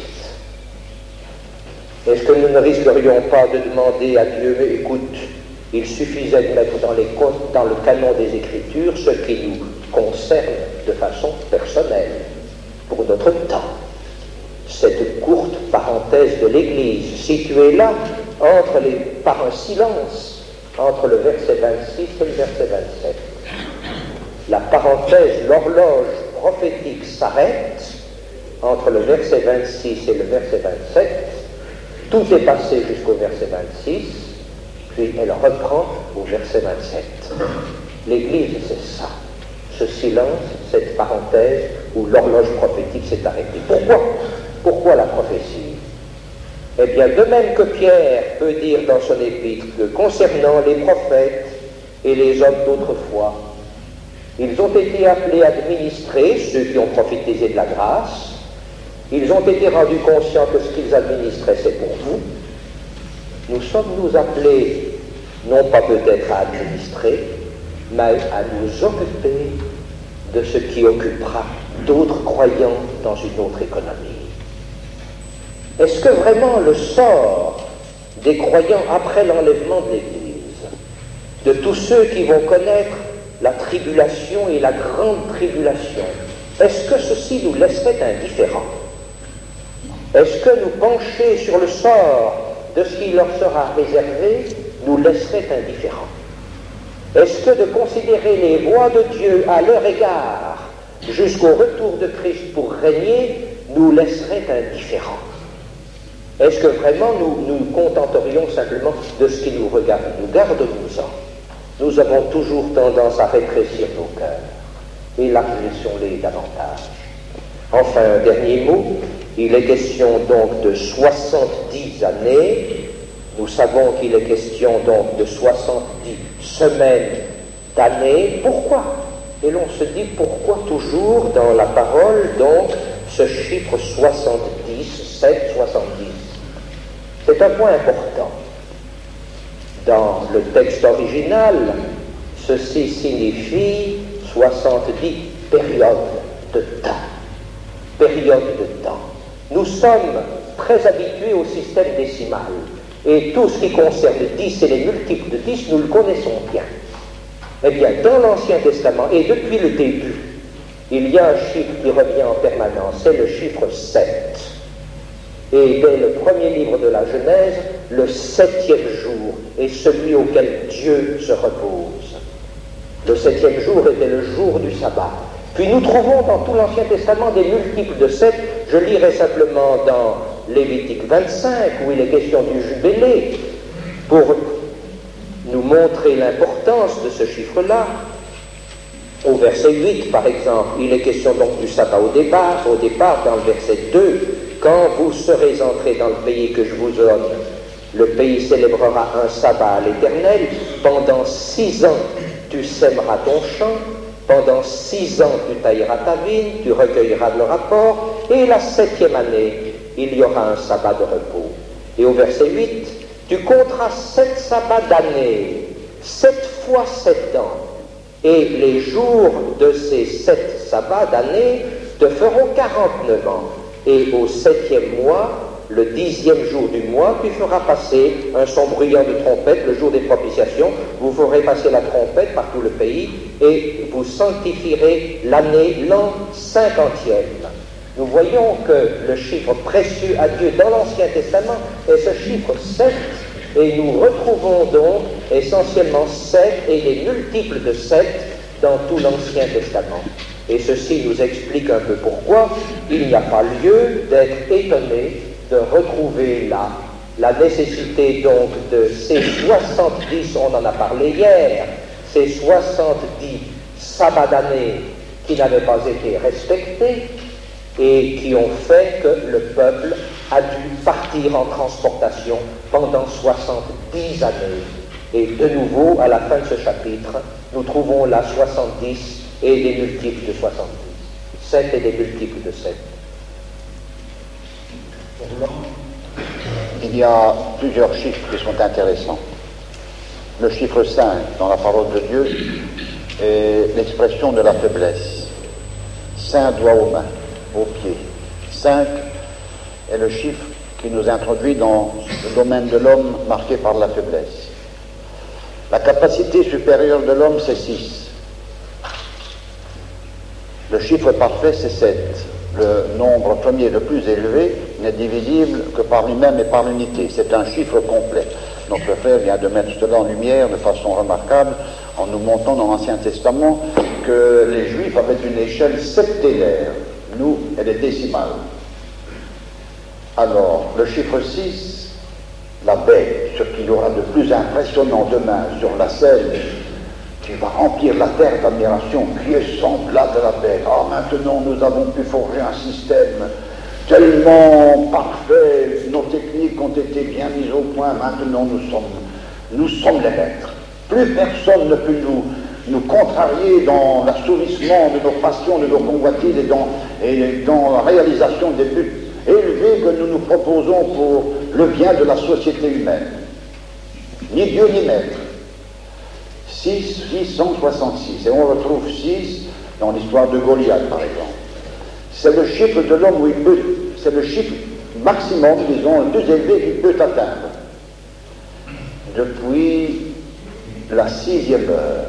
Est-ce que nous ne risquerions pas de demander à Dieu, mais écoute, il suffisait de mettre dans, les, dans le canon des Écritures ce qui nous concerne de façon personnelle, pour notre temps. Cette courte parenthèse de l'Église, située là, entre les, par un silence, entre le verset vingt-six et le verset vingt-sept. La parenthèse, l'horloge prophétique s'arrête entre le verset vingt-six et le verset vingt-sept. Tout est passé jusqu'au verset vingt-six, puis elle reprend au verset vingt-sept. L'Église, c'est ça. Ce silence, cette parenthèse où l'horloge prophétique s'est arrêtée. Pourquoi? Pourquoi la prophétie? Eh bien, de même que Pierre peut dire dans son épître que concernant les prophètes et les hommes d'autrefois, ils ont été appelés à administrer, ceux qui ont profité de la grâce, ils ont été rendus conscients que ce qu'ils administraient, c'est pour vous. Nous sommes nous appelés, non pas peut-être à administrer, mais à nous occuper de ce qui occupera d'autres croyants dans une autre économie. Est-ce que vraiment le sort des croyants après l'enlèvement de l'Église, de tous ceux qui vont connaître la tribulation et la grande tribulation, est-ce que ceci nous laisserait indifférents? Est-ce que nous pencher sur le sort de ce qui leur sera réservé nous laisserait indifférents? Est-ce que de considérer les voies de Dieu à leur égard jusqu'au retour de Christ pour régner nous laisserait indifférents? Est-ce que vraiment nous nous contenterions simplement de ce qui nous regarde? Nous gardons-nous-en. Nous avons toujours tendance à rétrécir nos cœurs. Élargissons-les davantage. Enfin, un dernier mot. Il est question donc de soixante-dix années. Nous savons qu'il est question donc de soixante-dix semaines d'années. Pourquoi? Et l'on se dit pourquoi toujours dans la parole donc ce chiffre soixante-dix, sept, soixante-dix. C'est un point important. Dans le texte original, ceci signifie soixante-dix périodes de temps. Périodes de temps. Nous sommes très habitués au système décimal. Et tout ce qui concerne dix et les multiples de dix, nous le connaissons bien. Eh bien, dans l'Ancien Testament, et depuis le début, il y a un chiffre qui revient en permanence, c'est le chiffre sept. Et dès le premier livre de la Genèse, le septième jour est celui auquel Dieu se repose. Le septième jour était le jour du sabbat. Puis nous trouvons dans tout l'Ancien Testament des multiples de sept. Je lirai simplement dans Lévitique vingt-cinq, où il est question du jubilé, pour nous montrer l'importance de ce chiffre-là. Au verset huit, par exemple, il est question donc du sabbat au départ, au départ dans le verset deux, quand vous serez entrés dans le pays que je vous donne, le pays célébrera un sabbat à l'Éternel, pendant six ans tu sèmeras ton champ, pendant six ans tu tailleras ta vigne, tu recueilleras le rapport, et la septième année, il y aura un sabbat de repos. Et au verset huit, tu compteras sept sabbats d'année, sept fois sept ans, et les jours de ces sept sabbats d'année te feront quarante-neuf ans. Et au septième mois, le dixième jour du mois, tu feras passer un son bruyant de trompette, le jour des propitiations, vous ferez passer la trompette par tout le pays, et vous sanctifierez l'année, l'an cinquantième. Nous voyons que le chiffre précieux à Dieu dans l'Ancien Testament est ce chiffre sept, et nous retrouvons donc essentiellement sept et des multiples de sept dans tout l'Ancien Testament. Et ceci nous explique un peu pourquoi il n'y a pas lieu d'être étonné de retrouver là la nécessité donc de ces soixante-dix, on en a parlé hier, ces soixante-dix sabbats d'année qui n'avaient pas été respectés et qui ont fait que le peuple a dû partir en transportation pendant soixante-dix années. Et de nouveau, à la fin de ce chapitre, nous trouvons là soixante-dix et des multiples de soixante-dix. sept et des multiples de sept. Il y a plusieurs chiffres qui sont intéressants. Le chiffre cinq dans la parole de Dieu est l'expression de la faiblesse. Cinq doigts aux mains, aux pieds. cinq est le chiffre qui nous introduit dans le domaine de l'homme marqué par la faiblesse. La capacité supérieure de l'homme, c'est six. Le chiffre parfait, c'est sept. Le nombre premier le plus élevé n'est divisible que par lui-même et par l'unité. C'est un chiffre complet. Notre frère vient de mettre cela en lumière de façon remarquable en nous montrant dans l'Ancien Testament que les Juifs avaient une échelle septellaire. Nous, elle est décimale. Alors, le chiffre six, la bête, ce qu'il y aura de plus impressionnant demain sur la scène, qui va remplir la terre d'admiration, qui est semblable à la bête. Ah, maintenant, nous avons pu forger un système tellement parfait, nos techniques ont été bien mises au point, maintenant nous sommes, nous sommes les maîtres. Plus personne ne peut nous, nous contrarier dans l'assouvissement de nos passions, de nos convoitises et dans, et dans la réalisation des buts élevés que nous nous proposons pour le bien de la société humaine. Ni Dieu ni maître. six, six cent soixante-six. Et on retrouve six dans l'histoire de Goliath, par exemple. C'est le chiffre de l'homme où il peut, c'est le chiffre maximum, disons, le plus élevé qu'il peut atteindre. Depuis la sixième heure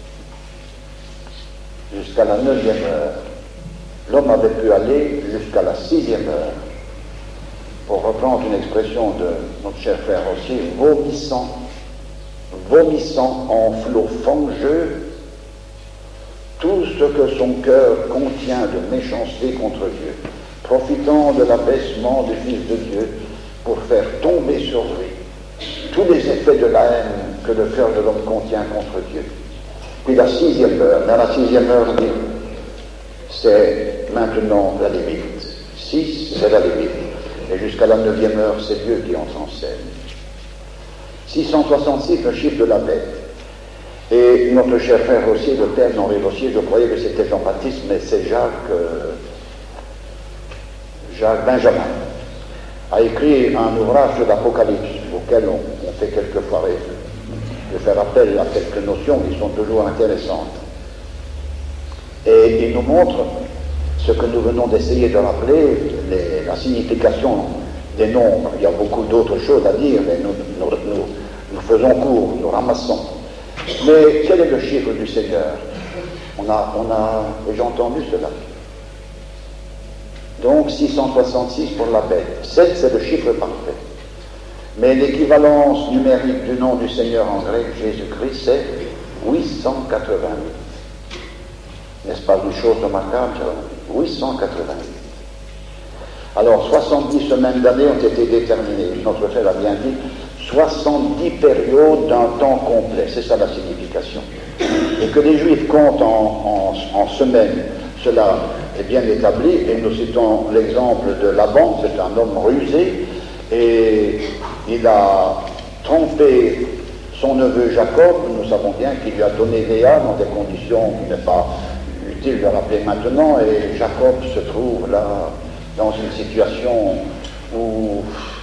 jusqu'à la neuvième heure, l'homme avait pu aller jusqu'à la sixième heure. Pour reprendre une expression de notre cher frère aussi, vomissant, vomissant en flots fangeux tout ce que son cœur contient de méchanceté contre Dieu, profitant de l'abaissement du Fils de Dieu pour faire tomber sur lui tous les effets de la haine que le cœur de l'homme contient contre Dieu. Puis la sixième heure, dans la sixième heure, on dit, c'est maintenant la limite. Six, c'est la limite. Et jusqu'à la neuvième heure, c'est Dieu qui entre en scène. six cent soixante-six, le chiffre de la bête. Et notre cher frère Rossier, le père Henri Rossier, je croyais que c'était Jean-Baptiste, mais c'est Jacques, euh, Jacques Benjamin, a écrit un ouvrage de l'Apocalypse, auquel on, on fait quelquefois de faire appel à quelques notions qui sont toujours intéressantes. Et il nous montre ce que nous venons d'essayer de rappeler, les, la signification des nombres. Il y a beaucoup d'autres choses à dire, mais nous, nous, nous, nous faisons court, nous ramassons. Mais quel est le chiffre du Seigneur? On a, on a déjà entendu cela. Donc six cent soixante-six pour la bête. sept, c'est le chiffre parfait. Mais l'équivalence numérique du nom du Seigneur en grec, Jésus-Christ, c'est huit cent quatre-vingt-huit. N'est-ce pas une chose remarquable? huit cent quatre-vingt-huit. Alors, soixante-dix semaines d'année ont été déterminées. Notre frère a bien dit, soixante-dix périodes d'un temps complet. C'est ça la signification. Et que les Juifs comptent en, en, en semaines, cela est bien établi. Et nous citons l'exemple de Laban, c'est un homme rusé, et il a trompé son neveu Jacob. Nous savons bien qu'il lui a donné Léa dans des conditions qui n'est pas utile de rappeler maintenant, et Jacob se trouve là dans une situation où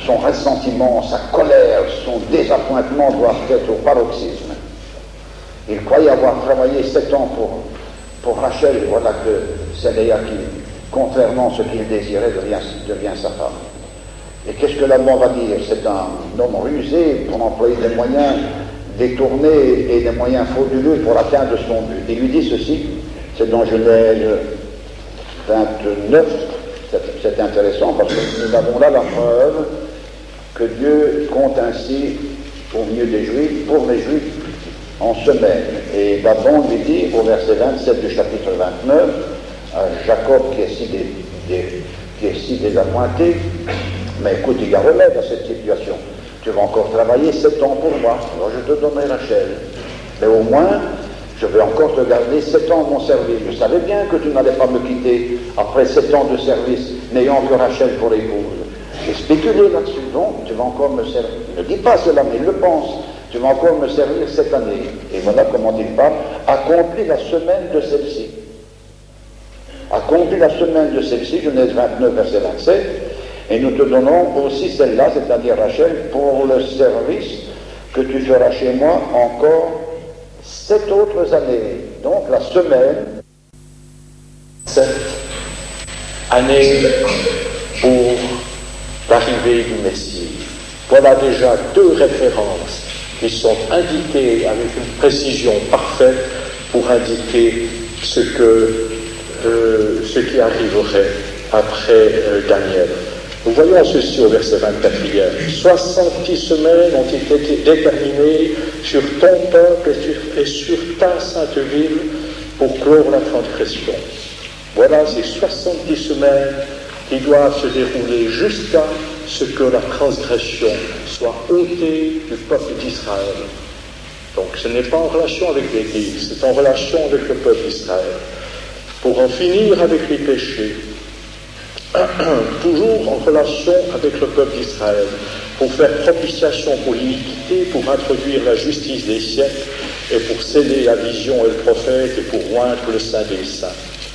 son ressentiment, sa colère, son désappointement doivent être au paroxysme. Il croyait avoir travaillé sept ans pour, pour Rachel, et voilà que c'est Léa qui, contrairement à ce qu'il désirait, devient, devient sa femme. Et qu'est-ce que l'Allemand va dire? C'est un homme rusé pour employer des moyens détournés et des moyens frauduleux pour atteindre son but. Il lui dit ceci, c'est dans Genèse vingt-neuf, c'est, c'est intéressant parce que nous avons là la preuve que Dieu compte ainsi au milieu des Juifs, pour les Juifs, en semaine. Et Laban lui dit au verset vingt-sept du chapitre vingt-neuf, à Jacob qui est si, dé, dé, qui est si désappointé, mais écoute, il y a remède à cette situation. Tu vas encore travailler sept ans pour moi, alors je te donnerai Rachel. Mais au moins, je vais encore te garder sept ans de mon service. Je savais bien que tu n'allais pas me quitter après sept ans de service, n'ayant que Rachel pour épouse. J'ai spéculé là-dessus, donc tu vas encore me servir. Ne dis pas cela, mais il le pense. Tu vas encore me servir cette année. Et voilà comment il parle. Accomplis la semaine de celle-ci. Accomplis la semaine de celle-ci, Genèse vingt-neuf, verset vingt-sept. Et nous te donnons aussi celle-là, c'est-à-dire Rachel, pour le service que tu feras chez moi encore sept autres années. Donc la semaine. Sept années pour l'arrivée du Messie. Voilà déjà deux références qui sont indiquées avec une précision parfaite pour indiquer ce, que, euh, ce qui arriverait après euh, Daniel. Nous voyons ceci au verset vingt-quatrième. soixante-dix semaines ont été déterminées sur ton peuple et sur, et sur ta sainte ville pour clore la transgression. Voilà ces soixante-dix semaines qui doivent se dérouler jusqu'à ce que la transgression soit ôtée du peuple d'Israël. Donc ce n'est pas en relation avec l'Église, c'est en relation avec le peuple d'Israël. Pour en finir avec les péchés, toujours en relation avec le peuple d'Israël, pour faire propitiation pour l'iniquité, pour introduire la justice des siècles, et pour sceller la vision et le prophète, et pour oindre le Saint des Saints.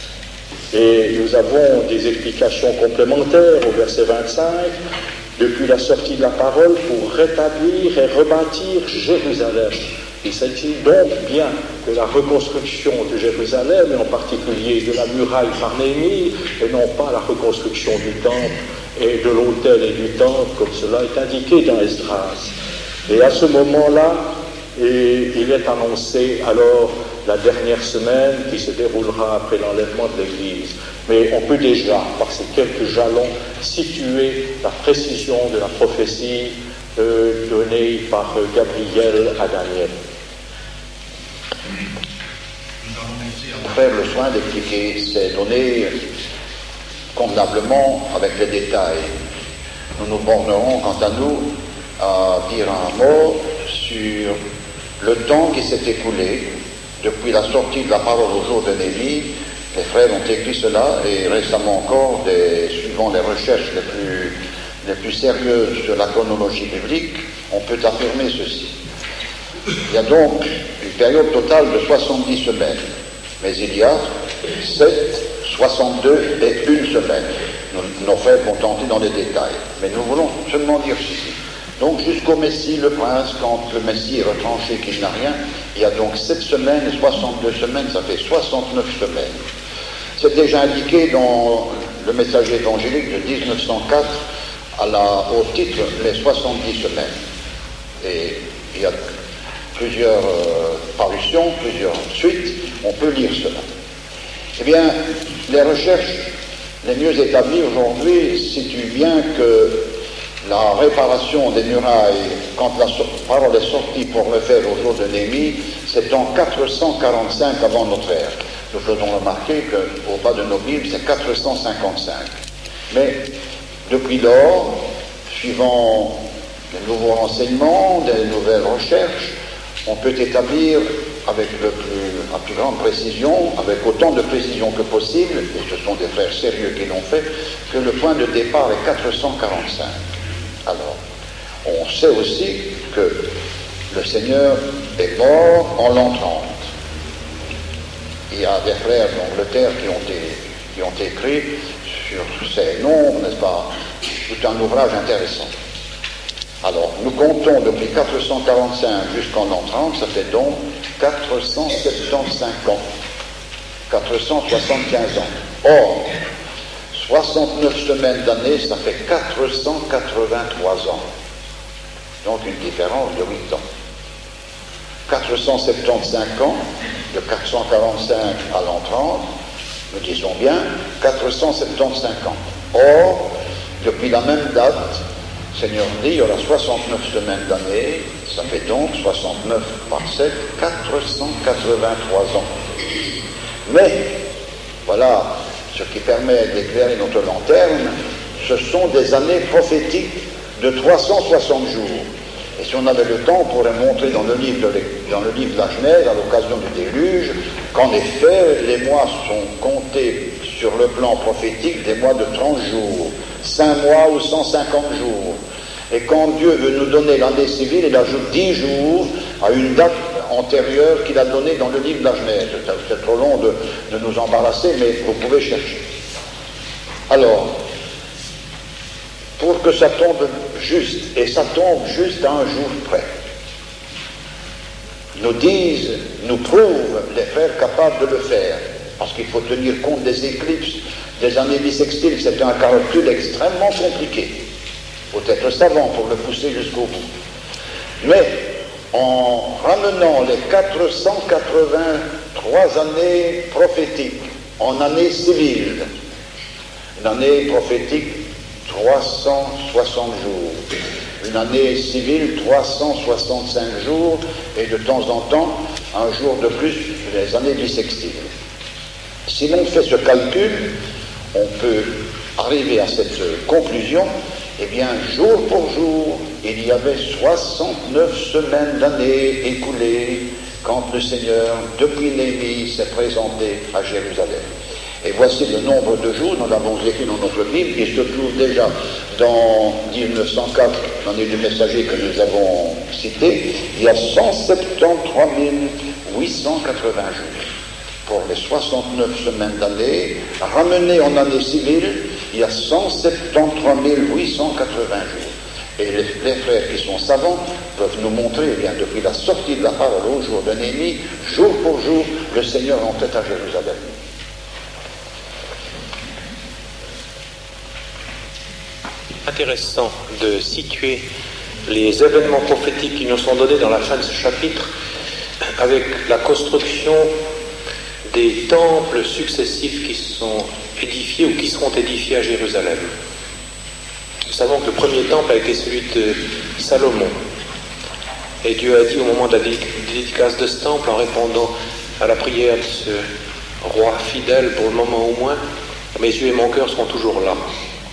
Et nous avons des explications complémentaires au verset vingt-cinq, depuis la sortie de la parole, pour rétablir et rebâtir Jérusalem. Il s'agit donc bien de la reconstruction de Jérusalem, et en particulier de la muraille par Néhémie, et non pas la reconstruction du temple et de l'autel et du temple, comme cela est indiqué dans Esdras. Et à ce moment-là, et il est annoncé alors la dernière semaine qui se déroulera après l'enlèvement de l'Église. Mais on peut déjà, par ces quelques jalons, situer la précision de la prophétie euh, donnée par euh, Gabriel à Daniel. Faire le soin d'expliquer ces données convenablement avec les détails. Nous nous bornerons, quant à nous, à dire un mot sur le temps qui s'est écoulé depuis la sortie de la parole au jour de Néhémie. Les frères ont écrit cela, et récemment encore, des, suivant les recherches les plus, les plus sérieuses sur la chronologie biblique, on peut affirmer ceci. Il y a donc une période totale de soixante-dix semaines, mais il y a sept, soixante-deux et une semaine. Nos frères vont tenter dans les détails, mais nous voulons seulement dire ceci. Donc jusqu'au Messie, le prince, quand le Messie est retranché, qu'il n'a rien, il y a donc sept semaines et soixante-deux semaines, ça fait soixante-neuf semaines. C'est déjà indiqué dans le messager évangélique de mille neuf cent quatre à la, au titre « Les soixante-dix semaines ». Et il y a plusieurs euh, parutions, plusieurs suites, on peut lire cela. Eh bien, les recherches les mieux établies aujourd'hui situent bien que la réparation des murailles, quand la parole est sortie pour le faire au jour de Néhémie, c'est en quatre cent quarante-cinq avant notre ère. Nous faisons remarquer qu'au bas de nos Bibles, c'est quatre cent cinquante-cinq. Mais depuis lors, suivant des nouveaux renseignements, des nouvelles recherches, on peut établir avec le plus, la plus grande précision, avec autant de précision que possible, et ce sont des frères sérieux qui l'ont fait, que le point de départ est quatre cent quarante-cinq. Alors, on sait aussi que le Seigneur est mort en l'an trente. Il y a des frères d'Angleterre qui ont, été, qui ont écrit sur ces noms, n'est-ce pas, tout un ouvrage intéressant. Alors, nous comptons depuis quatre cent quarante-cinq jusqu'en l'an trente, ça fait donc quatre cent soixante-quinze ans. quatre cent soixante-quinze ans. Or, soixante-neuf semaines d'année, ça fait quatre cent quatre-vingt-trois ans. Donc une différence de huit ans. quatre cent soixante-quinze ans, de quatre cent quarante-cinq à l'an trente, nous disons bien quatre cent soixante-quinze ans. Or, depuis la même date, Seigneur dit, il y aura soixante-neuf semaines d'année, ça fait donc soixante-neuf par sept, quatre cent quatre-vingt-trois ans. Mais, voilà, ce qui permet d'éclairer notre lanterne, ce sont des années prophétiques de trois cent soixante jours. Et si on avait le temps, on pourrait montrer dans le livre de, dans le livre de la Genèse, à l'occasion du déluge, qu'en effet, les mois sont comptés sur le plan prophétique des mois de trente jours, cinq mois ou cent cinquante jours. Et quand Dieu veut nous donner l'année civile, il ajoute dix jours à une date antérieure qu'il a donnée dans le livre de la Genèse. C'est trop long de, de nous embarrasser, mais vous pouvez chercher. Alors, pour que ça tombe juste, et ça tombe juste à un jour près, nous disent, nous prouvent les frères capables de le faire, parce qu'il faut tenir compte des éclipses, des années bissextiles, c'est un calcul extrêmement compliqué. Il faut être savant pour le pousser jusqu'au bout. Mais en ramenant les quatre cent quatre-vingt-trois années prophétiques en année civile, une année prophétique trois cent soixante jours, une année civile trois cent soixante-cinq jours, et de temps en temps un jour de plus les années bissextiles. Si l'on fait ce calcul, on peut arriver à cette conclusion. Eh bien, jour pour jour, il y avait soixante-neuf semaines d'années écoulées quand le Seigneur, depuis Néhémie, s'est présenté à Jérusalem. Et voici le nombre de jours, nous l'avons écrit dans notre Bible, qui se trouve déjà dans mille neuf cent quatre, l'année du messager que nous avons cité, il y a cent soixante-treize mille huit cent quatre-vingts jours. Pour les soixante-neuf semaines d'année, ramenées en année civile, il y a cent soixante-treize mille huit cent quatre-vingts jours. Et les, les frères qui sont savants peuvent nous montrer, eh bien, depuis la sortie de la parole au jour de Néhémie, jour pour jour, le Seigneur entrait à Jérusalem. Intéressant de situer les événements prophétiques qui nous sont donnés dans la fin de ce chapitre avec la construction des temples successifs qui sont édifiés ou qui seront édifiés à Jérusalem. Nous savons que le premier temple a été celui de Salomon. Et Dieu a dit au moment de la dédicace de ce temple, en répondant à la prière de ce roi fidèle pour le moment au moins, mes yeux et mon cœur seront toujours là.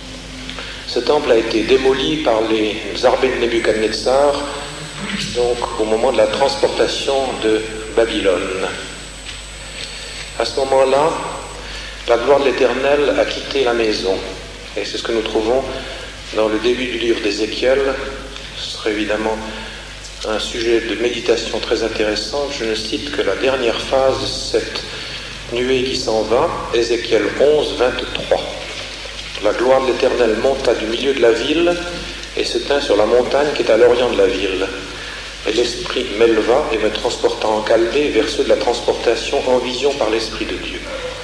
Ce temple a été démoli par les armées de Nebuchadnezzar, donc au moment de la transportation de Babylone. À ce moment-là, la gloire de l'Éternel a quitté la maison. Et c'est ce que nous trouvons dans le début du livre d'Ézéchiel. Ce serait évidemment un sujet de méditation très intéressant. Je ne cite que la dernière phase de cette nuée qui s'en va, Ézéchiel onze, vingt-trois. La gloire de l'Éternel monta du milieu de la ville et se tint sur la montagne qui est à l'orient de la ville. Et l'Esprit m'éleva et me transporta en Chaldée vers ceux de la transportation en vision par l'Esprit de Dieu.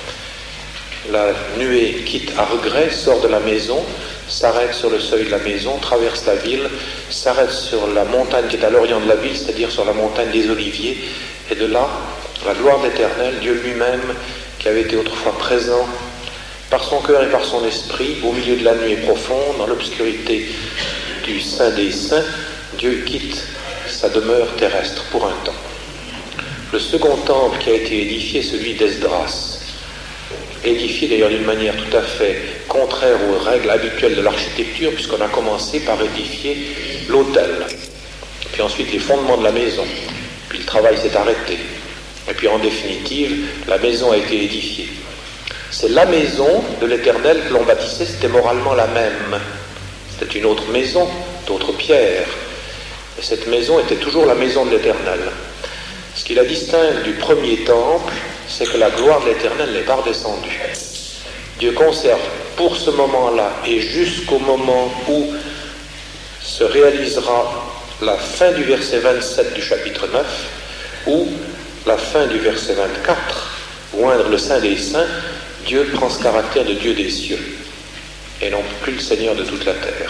La nuée quitte à regret, sort de la maison, s'arrête sur le seuil de la maison, traverse la ville, s'arrête sur la montagne qui est à l'orient de la ville, c'est-à-dire sur la montagne des Oliviers, et de là, la gloire de l'Éternel, Dieu lui-même, qui avait été autrefois présent par son cœur et par son esprit, au milieu de la nuit profonde, dans l'obscurité du Saint des Saints, Dieu quitte sa demeure terrestre pour un temps. Le second temple qui a été édifié, celui d'Esdras, édifié d'ailleurs d'une manière tout à fait contraire aux règles habituelles de l'architecture, puisqu'on a commencé par édifier l'autel, puis ensuite les fondements de la maison, puis le travail s'est arrêté, et puis en définitive, la maison a été édifiée. C'est la maison de l'Éternel que l'on bâtissait, c'était moralement la même. C'était une autre maison, d'autres pierres. Et cette maison était toujours la maison de l'Éternel. Ce qui la distingue du premier temple, c'est que la gloire de l'Éternel n'est pas redescendue. Dieu conserve pour ce moment-là et jusqu'au moment où se réalisera la fin du verset vingt-sept du chapitre neuf ou la fin du verset vingt-quatre, oindre le Saint des Saints, Dieu prend ce caractère de Dieu des cieux et non plus le Seigneur de toute la terre.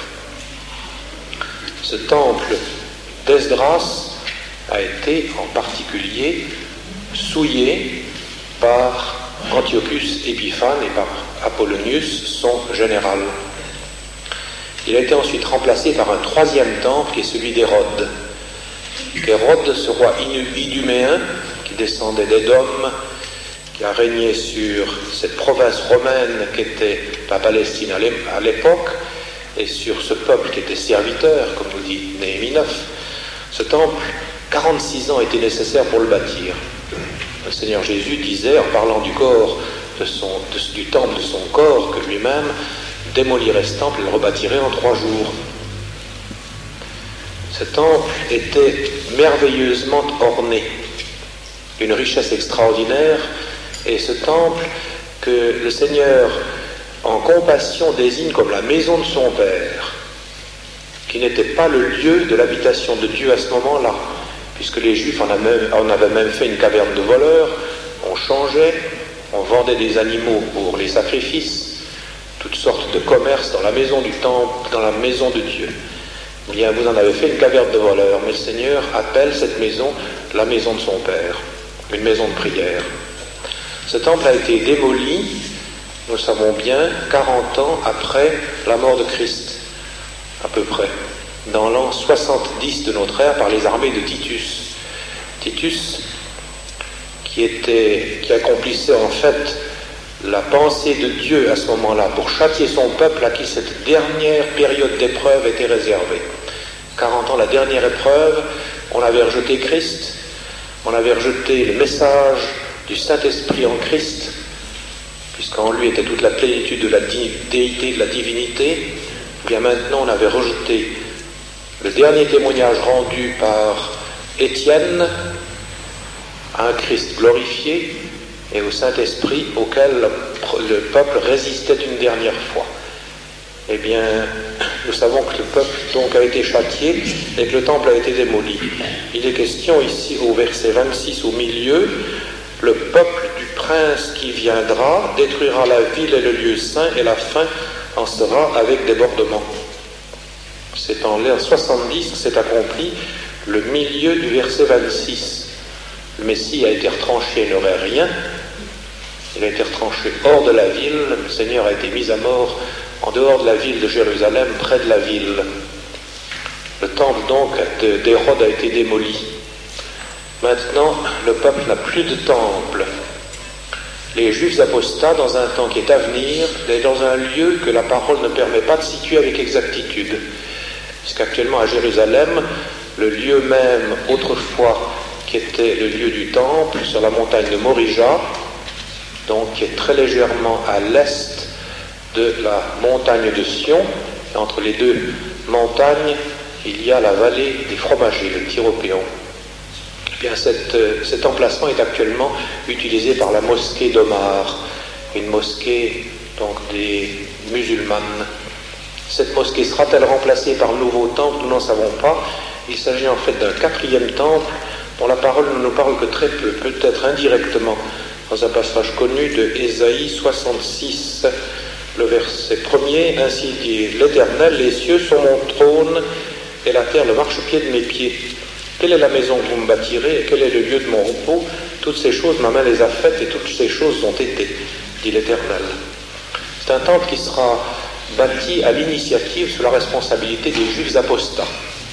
Ce temple d'Esdras a été en particulier souillé par Antiochus Épiphane et par Apollonius, son général. Il a été ensuite remplacé par un troisième temple qui est celui d'Hérode. Hérode, ce roi iduméen qui descendait d'Édom, qui a régné sur cette province romaine qu'était la Palestine à l'époque, et sur ce peuple qui était serviteur, comme nous dit Néhémie neuf, ce temple, quarante-six ans étaient nécessaires pour le bâtir. Le Seigneur Jésus disait, en parlant du corps, de son, de, du temple de son corps, que lui-même démolirait ce temple et le rebâtirait en trois jours. Ce temple était merveilleusement orné, d'une richesse extraordinaire, et ce temple que le Seigneur, en compassion, désigne comme la maison de son Père, qui n'était pas le lieu de l'habitation de Dieu à ce moment-là, puisque les Juifs en avaient, en avaient même fait une caverne de voleurs, on changeait, on vendait des animaux pour les sacrifices, toutes sortes de commerces dans la maison du temple, dans la maison de Dieu. Eh bien, vous en avez fait une caverne de voleurs, mais le Seigneur appelle cette maison la maison de son Père, une maison de prière. Ce temple a été démoli, nous le savons bien, quarante ans après la mort de Christ, à peu près, dans l'an soixante-dix de notre ère, par les armées de Titus. Titus, qui, était, qui accomplissait en fait la pensée de Dieu à ce moment-là, pour châtier son peuple à qui cette dernière période d'épreuve était réservée. quarante ans, la dernière épreuve, on avait rejeté Christ, on avait rejeté le message du Saint-Esprit en Christ, puisqu'en lui était toute la plénitude de la déité, de la divinité. Bien maintenant, on avait rejeté le dernier témoignage rendu par Étienne à un Christ glorifié et au Saint-Esprit auquel le peuple résistait une dernière fois. Eh bien, nous savons que le peuple donc a été châtié et que le temple a été démoli. Il est question ici au verset vingt-six au milieu, le peuple du prince qui viendra détruira la ville et le lieu saint et la fin en sera avec débordement. C'est en l'an soixante-dix que s'est accompli le milieu du verset vingt-six. Le Messie a été retranché, il n'aurait rien. Il a été retranché hors de la ville. Le Seigneur a été mis à mort en dehors de la ville de Jérusalem, près de la ville. Le temple donc d'Hérode a été démoli. Maintenant, le peuple n'a plus de temple. Les Juifs apostats, dans un temps qui est à venir, est dans un lieu que la parole ne permet pas de situer avec exactitude. Puisqu'actuellement à Jérusalem, le lieu même, autrefois, qui était le lieu du temple, sur la montagne de Morija, donc qui est très légèrement à l'est de la montagne de Sion, et entre les deux montagnes, il y a la vallée des fromagers, le Tyropéon. Eh bien, cette, cet emplacement est actuellement utilisé par la mosquée d'Omar, une mosquée donc des musulmanes. Cette mosquée sera-t-elle remplacée par le nouveau temple? Nous n'en savons pas. Il s'agit en fait d'un quatrième temple dont la parole ne nous parle que très peu, peut-être indirectement, dans un passage connu de Ésaïe soixante-six, le verset premier, ainsi dit l'Éternel, les cieux sont mon trône et la terre le marchepied de mes pieds. Quelle est la maison que vous me bâtirez et quel est le lieu de mon repos? Toutes ces choses, ma main les a faites et toutes ces choses ont été, dit l'Éternel. C'est un temple qui sera bâti à l'initiative sous la responsabilité des Juifs apostats,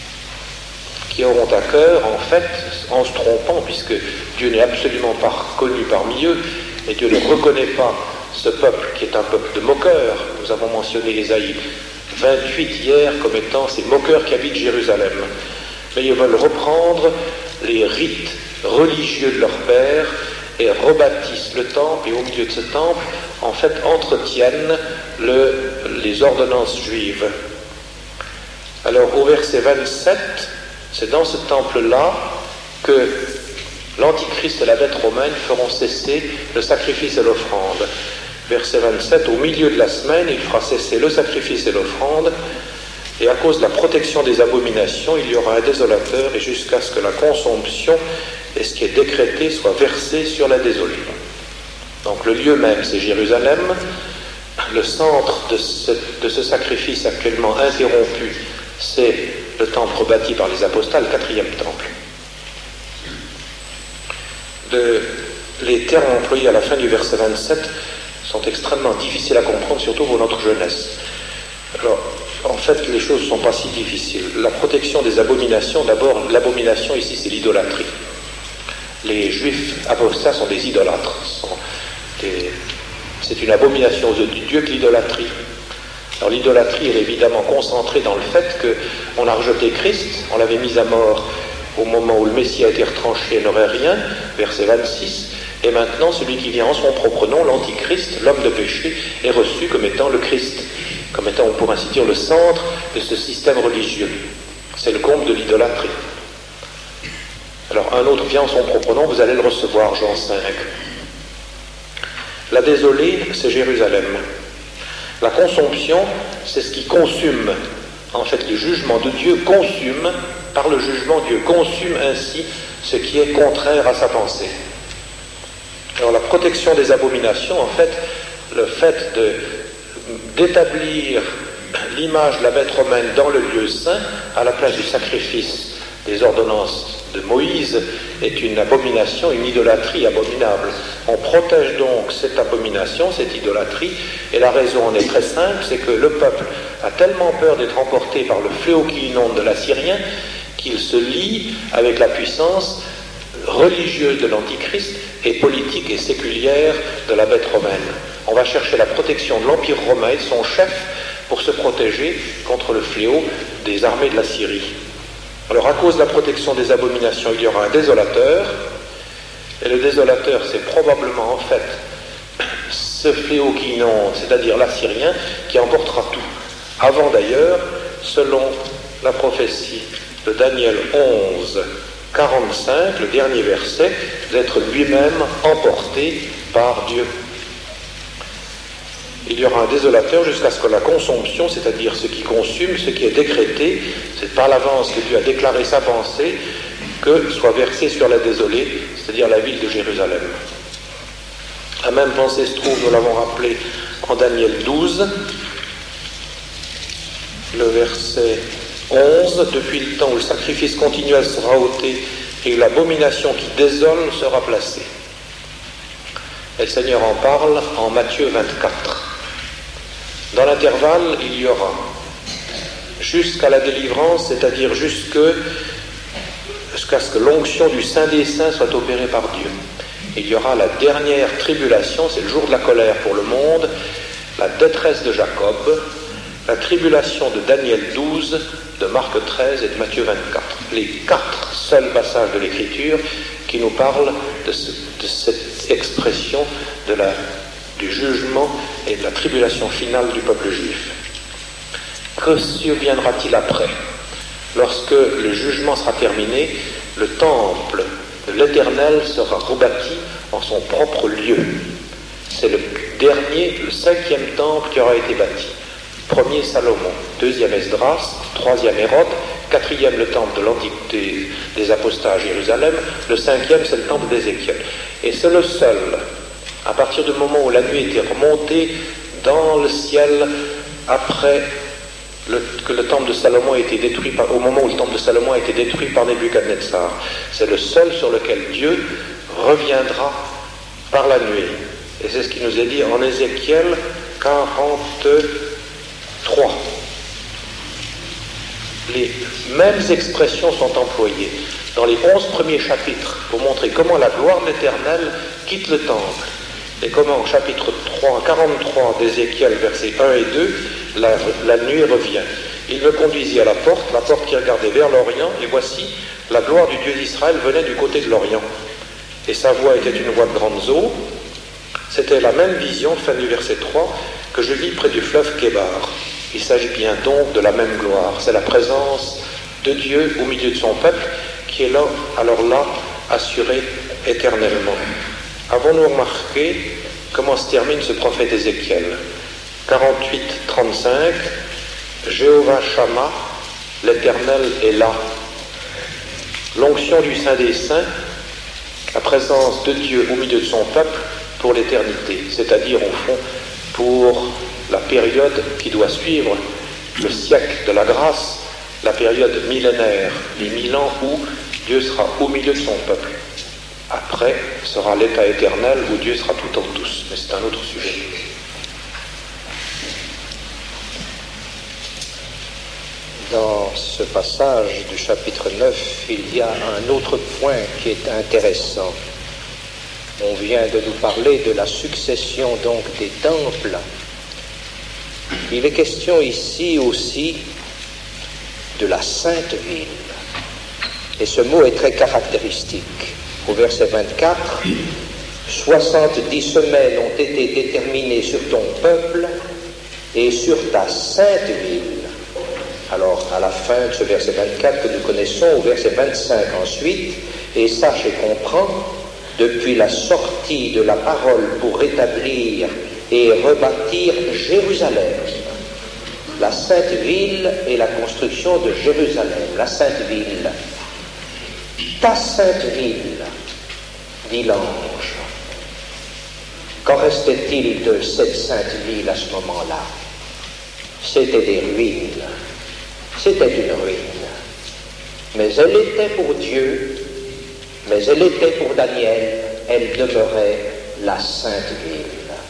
qui auront à cœur, en fait, en se trompant, puisque Dieu n'est absolument pas reconnu parmi eux, et Dieu ne reconnaît pas ce peuple qui est un peuple de moqueurs. Nous avons mentionné Ésaïe vingt-huit hier comme étant ces moqueurs qui habitent Jérusalem. Mais ils veulent reprendre les rites religieux de leur père et rebâtissent le temple, et au milieu de ce temple, en fait, entretiennent le, les ordonnances juives. Alors, au verset vingt-sept, c'est dans ce temple-là que l'Antichrist et la bête romaine feront cesser le sacrifice et l'offrande. Verset vingt-sept, au milieu de la semaine, il fera cesser le sacrifice et l'offrande, Et à cause de la protection des abominations, il y aura un désolateur, et jusqu'à ce que la consomption et ce qui est décrété soit versé sur la désolée. Donc le lieu même, c'est Jérusalem. Le centre de ce, de ce sacrifice actuellement interrompu, c'est le temple bâti par les apostats, le quatrième temple. De, les termes employés à la fin du verset vingt-sept sont extrêmement difficiles à comprendre, surtout pour notre jeunesse. Alors, en fait, les choses ne sont pas si difficiles. La protection des abominations, d'abord, l'abomination ici, c'est l'idolâtrie. Les juifs apostats sont des idolâtres. Sont des... C'est une abomination aux yeux de Dieu que l'idolâtrie. Alors l'idolâtrie est évidemment concentrée dans le fait qu'on a rejeté Christ, on l'avait mis à mort au moment où le Messie a été retranché et n'aurait rien, verset vingt-six, et maintenant celui qui vient en son propre nom, l'Antichrist, l'homme de péché, est reçu comme étant le Christ, comme étant, on pourrait ainsi dire, le centre de ce système religieux. C'est le comble de l'idolâtrie. Alors un autre vient en son propre nom, vous allez le recevoir, Jean cinq. La désolée, c'est Jérusalem. La consomption, c'est ce qui consume. En fait, le jugement de Dieu consume, par le jugement, Dieu consume ainsi ce qui est contraire à sa pensée. Alors la protection des abominations, en fait, le fait de, d'établir l'image de la bête romaine dans le lieu saint, à la place du sacrifice des ordonnances de Moïse, est une abomination, une idolâtrie abominable. On protège donc cette abomination, cette idolâtrie, et la raison en est très simple, c'est que le peuple a tellement peur d'être emporté par le fléau qui inonde de l'Assyrien qu'il se lie avec la puissance religieuse de l'Antichrist et politique et séculière de la bête romaine. On va chercher la protection de l'Empire romain et de son chef pour se protéger contre le fléau des armées de la Syrie. Alors à cause de la protection des abominations, il y aura un désolateur, et le désolateur c'est probablement en fait ce fléau qui inonde, c'est-à-dire l'Assyrien, qui emportera tout. Avant d'ailleurs, selon la prophétie de Daniel onze, quarante-cinq, le dernier verset, d'être lui-même emporté par Dieu. Il y aura un désolateur jusqu'à ce que la consomption, c'est-à-dire ce qui consume, ce qui est décrété, c'est par l'avance que Dieu a déclaré sa pensée, que soit versé sur la désolée, c'est-à-dire la ville de Jérusalem. La même pensée se trouve, nous l'avons rappelé, en Daniel douze, le verset onze, depuis le temps où le sacrifice continuel sera ôté et l'abomination qui désole sera placée. Et le Seigneur en parle en Matthieu vingt-quatre. Dans l'intervalle, il y aura jusqu'à la délivrance, c'est-à-dire jusque, jusqu'à ce que l'onction du Saint des Saints soit opérée par Dieu. Il y aura la dernière tribulation, c'est le jour de la colère pour le monde, la détresse de Jacob, la tribulation de Daniel douze, de Marc treize et de Matthieu vingt-quatre. Les quatre seuls passages de l'Écriture qui nous parlent de, ce, de cette expression de la, du jugement et de la tribulation finale du peuple juif. Que surviendra-t-il après? Lorsque le jugement sera terminé, le temple de l'Éternel sera rebâti en son propre lieu. C'est le dernier, le cinquième temple qui aura été bâti. Premier Salomon, deuxième Esdras, troisième Hérode, quatrième le temple de l'Antiquité des apostats à Jérusalem, le cinquième c'est le temple d'Ézéchiel. Et c'est le seul, à partir du moment où la nuit était remontée dans le ciel, après le, que le temple de Salomon a été détruit, par, au moment où le temple de Salomon a été détruit par Nebuchadnezzar, c'est le seul sur lequel Dieu reviendra par la nuit. Et c'est ce qui nous est dit en Ézéchiel quarante-trois. Les mêmes expressions sont employées dans les onze premiers chapitres pour montrer comment la gloire de l'Éternel quitte le temple et comment au chapitre trois, quarante-trois d'Ézéchiel, versets un et deux, la, la nuit revient. Il me conduisit à la porte, la porte qui regardait vers l'Orient, et voici, la gloire du Dieu d'Israël venait du côté de l'Orient. Et sa voix était une voix de grandes eaux. C'était la même vision, fin du verset trois, que je vis près du fleuve Kébar. Il s'agit bien donc de la même gloire. C'est la présence de Dieu au milieu de son peuple qui est là, alors là, assurée éternellement. Avons-nous remarqué comment se termine ce prophète Ézéchiel? quarante-huit trente-cinq, Jéhovah Shammah, l'Éternel est là. L'onction du Saint des Saints, la présence de Dieu au milieu de son peuple pour l'éternité, c'est-à-dire au fond pour la période qui doit suivre le siècle de la grâce, la période millénaire, les mille ans où Dieu sera au milieu de son peuple. Après sera l'état éternel où Dieu sera tout en tous, mais c'est un autre sujet. Dans ce passage du chapitre neuf, il y a un autre point qui est intéressant. On vient de nous parler de la succession donc des temples. Il est question ici aussi de la Sainte Ville. Et ce mot est très caractéristique. Au verset vingt-quatre, soixante-dix semaines ont été déterminées sur ton peuple et sur ta sainte ville. Alors, à la fin de ce verset vingt-quatre que nous connaissons, au verset vingt-cinq ensuite, et sache et comprends, depuis la sortie de la parole pour rétablir et rebâtir Jérusalem, la sainte ville et la construction de Jérusalem, la sainte ville. Ta sainte ville, dit l'ange. Qu'en restait-il de cette sainte ville à ce moment-là? C'était des ruines. C'était une ruine. Mais elle était pour Dieu, mais elle était pour Daniel, elle demeurait la sainte ville.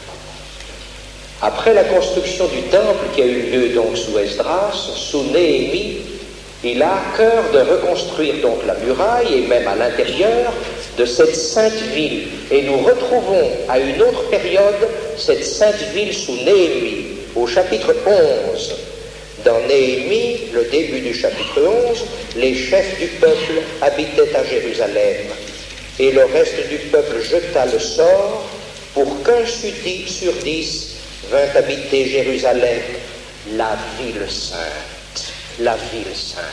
Après la construction du temple qui a eu lieu donc sous Esdras, sous Néhémie, il a à cœur de reconstruire donc la muraille et même à l'intérieur de cette sainte ville. Et nous retrouvons à une autre période cette sainte ville sous Néhémie, au chapitre onze. Dans Néhémie, le début du chapitre onze, les chefs du peuple habitaient à Jérusalem et le reste du peuple jeta le sort pour qu'un sur dix vint habiter Jérusalem, la ville sainte, la ville sainte.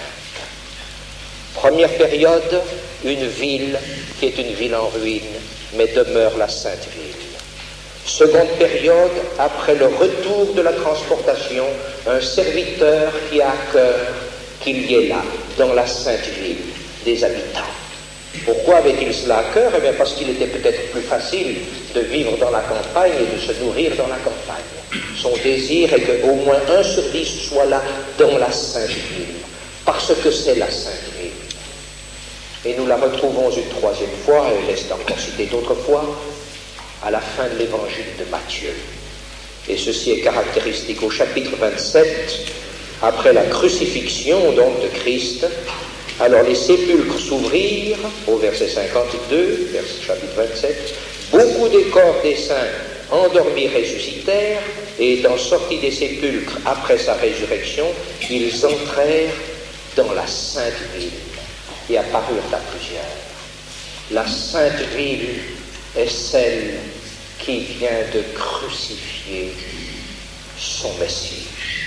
Première période, une ville qui est une ville en ruine, mais demeure la sainte ville. Seconde période, après le retour de la transportation, un serviteur qui a à cœur qu'il y ait là, dans la sainte ville, des habitants. Pourquoi avait-il cela à cœur? Eh bien parce qu'il était peut-être plus facile de vivre dans la campagne et de se nourrir dans la campagne. Son désir est qu'au moins un sur dix soit là, dans la sainte ville, parce que c'est la sainte ville. Et nous la retrouvons une troisième fois, et elle est encore citée d'autres fois, à la fin de l'évangile de Matthieu. Et ceci est caractéristique au chapitre vingt-sept, après la crucifixion donc de Christ. Alors les sépulcres s'ouvrirent, au verset cinquante-deux, verset chapitre vingt-sept, beaucoup des corps des saints endormis ressuscitèrent, et étant sortis des sépulcres après sa résurrection, ils entrèrent dans la sainte ville et apparurent à plusieurs. La sainte ville est celle qui vient de crucifier son Messie.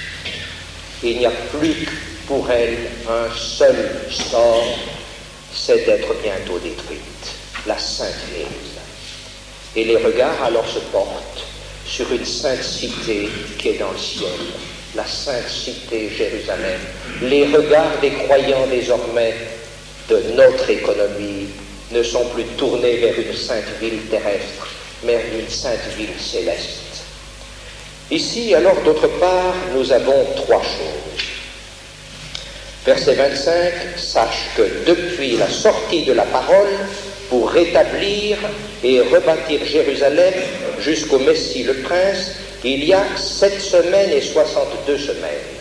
Il n'y a plus pour elle un seul sort, c'est d'être bientôt détruite, la sainte ville. Et les regards alors se portent sur une sainte cité qui est dans le ciel, la sainte cité Jérusalem. Les regards des croyants désormais de notre économie ne sont plus tournés vers une sainte ville terrestre, mais vers une sainte ville céleste. Ici, alors, d'autre part, nous avons trois choses. Verset vingt-cinq, sache que depuis la sortie de la parole, pour rétablir et rebâtir Jérusalem jusqu'au Messie le Prince, il y a sept semaines et soixante-deux semaines.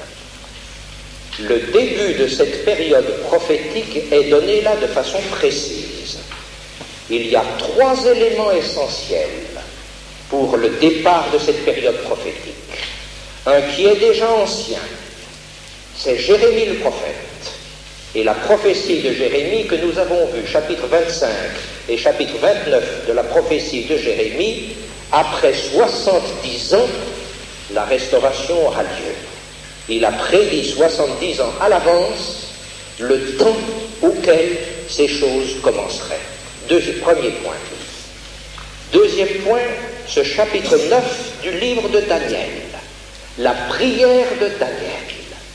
Le début de cette période prophétique est donné là de façon précise. Il y a trois éléments essentiels pour le départ de cette période prophétique. Un qui est déjà ancien, c'est Jérémie le prophète. Et la prophétie de Jérémie que nous avons vue, chapitre vingt-cinq et chapitre vingt-neuf de la prophétie de Jérémie, après soixante-dix ans, la restauration aura lieu. Il a prédit soixante-dix ans à l'avance le temps auquel ces choses commenceraient. Deuxième, premier point. Deuxième point, ce chapitre neuf du livre de Daniel, la prière de Daniel.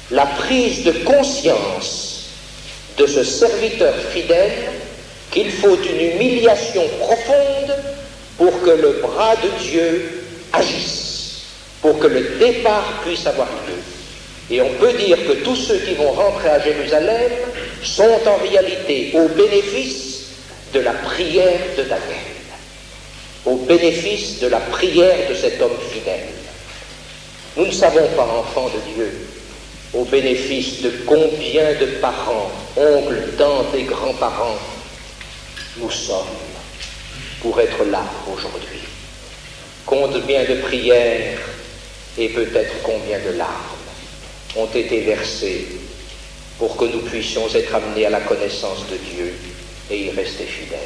la prise de conscience de ce serviteur fidèle qu'il faut une humiliation profonde pour que le bras de Dieu agisse, pour que le départ puisse avoir lieu. Et on peut dire que tous ceux qui vont rentrer à Jérusalem sont en réalité au bénéfice de la prière de Daniel, au bénéfice de la prière de cet homme fidèle. Nous ne savons pas, enfants de Dieu, au bénéfice de combien de parents, oncles, tantes et grands-parents nous sommes pour être là aujourd'hui. Combien de prières et peut-être combien de larmes ont été versées pour que nous puissions être amenés à la connaissance de Dieu et y rester fidèles.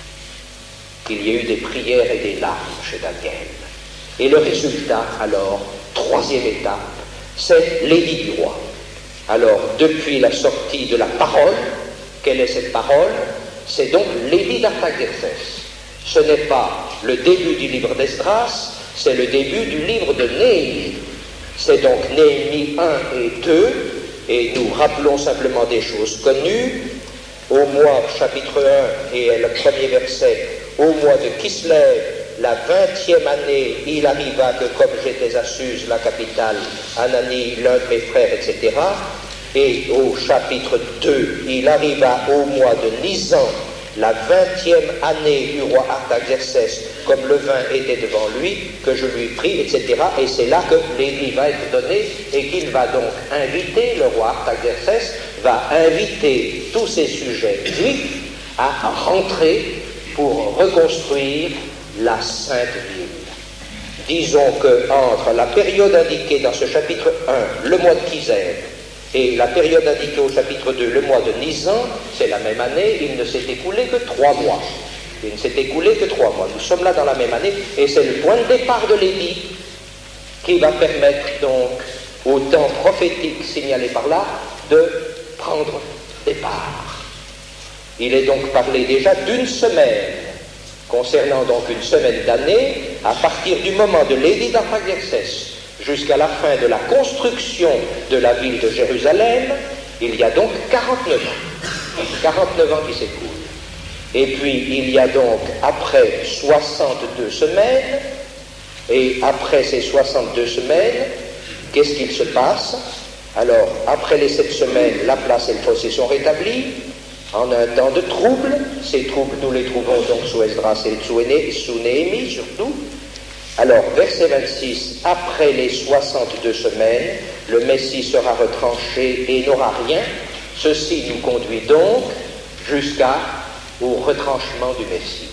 Il y a eu des prières et des larmes chez Daniel. Et le résultat, alors, troisième étape, c'est l'édit du roi. Alors, depuis la sortie de la parole, quelle est cette parole? C'est donc l'édit d'Artaxerxès. Ce n'est pas le début du livre d'Esdras, c'est le début du livre de Néhémie. C'est donc Néhémie un et deux, et nous rappelons simplement des choses connues. Au mois, chapitre un, et le premier verset, au mois de Kislev, la vingtième année, il arriva que, comme j'étais à Suse, la capitale, Anani, l'un de mes frères, et cetera, et au chapitre deux, il arriva au mois de Nisan, la vingtième année du roi Artaxerxès, comme le vin était devant lui, que je lui pris, et cetera. Et c'est là que l'édit va être donné et qu'il va donc inviter, le roi Artaxerxès va inviter tous ces sujets juifs à rentrer pour reconstruire la Sainte Ville. Disons que entre la période indiquée dans ce chapitre un, le mois de Kislev, et la période indiquée au chapitre deux, le mois de Nisan, c'est la même année, il ne s'est écoulé que trois mois. Il ne s'est écoulé que trois mois. Nous sommes là dans la même année, et c'est le point de départ de l'édit qui va permettre donc au temps prophétique signalé par là de prendre départ. Il est donc parlé déjà d'une semaine, concernant donc une semaine d'année, à partir du moment de l'édit d'Artaxerxès jusqu'à la fin de la construction de la ville de Jérusalem, il y a donc quarante-neuf ans. quarante-neuf ans qui s'écoulent. Et puis, il y a donc, après soixante-deux semaines, et après ces soixante-deux semaines, qu'est-ce qu'il se passe? Alors, après les sept semaines, la place et le fossé sont rétablis, en un temps de trouble. Ces troubles, nous les trouvons donc sous Esdras et sous Néhémie, surtout. Alors, verset vingt-six, après les soixante-deux semaines, le Messie sera retranché et n'aura rien. Ceci nous conduit donc jusqu'au retranchement du Messie.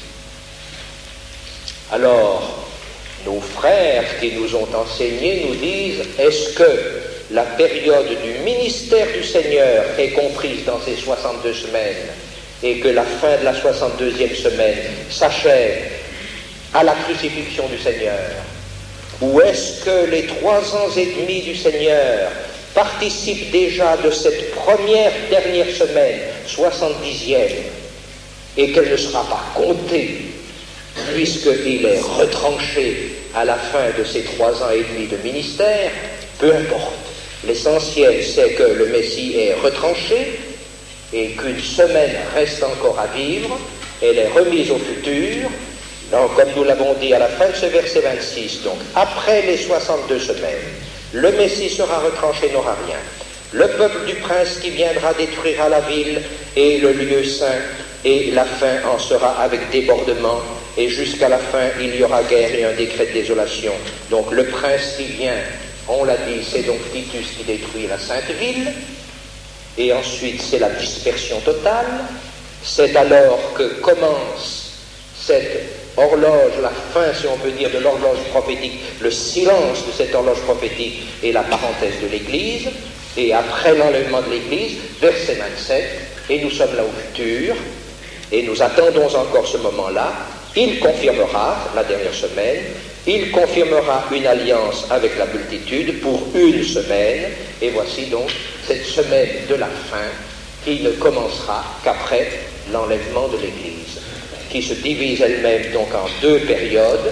Alors, nos frères qui nous ont enseigné nous disent, est-ce que la période du ministère du Seigneur est comprise dans ces soixante-deux semaines et que la fin de la soixante-deuxième semaine s'achève à la crucifixion du Seigneur? Ou est-ce que les trois ans et demi du Seigneur participent déjà de cette première dernière semaine, soixante-dixième, et qu'elle ne sera pas comptée, puisqu'il est retranché à la fin de ces trois ans et demi de ministère? Peu importe. L'essentiel, c'est que le Messie est retranché et qu'une semaine reste encore à vivre. Elle est remise au futur. Donc, comme nous l'avons dit à la fin de ce verset vingt-six, donc, après les soixante-deux semaines, le Messie sera retranché, n'aura rien. Le peuple du prince qui viendra détruira la ville et le lieu saint, et la fin en sera avec débordement, et jusqu'à la fin, il y aura guerre et un décret de désolation. Donc, le prince qui vient, on l'a dit, c'est donc Titus qui détruit la sainte ville, et ensuite, c'est la dispersion totale. C'est alors que commence cette horloge, la fin, si on peut dire, de l'horloge prophétique, le silence de cette horloge prophétique et la parenthèse de l'Église, et après l'enlèvement de l'Église, verset vingt-sept, et nous sommes là au futur, et nous attendons encore ce moment-là, il confirmera, la dernière semaine, il confirmera une alliance avec la multitude pour une semaine, et voici donc cette semaine de la fin qui ne commencera qu'après l'enlèvement de l'Église, qui se divise elle-même donc en deux périodes,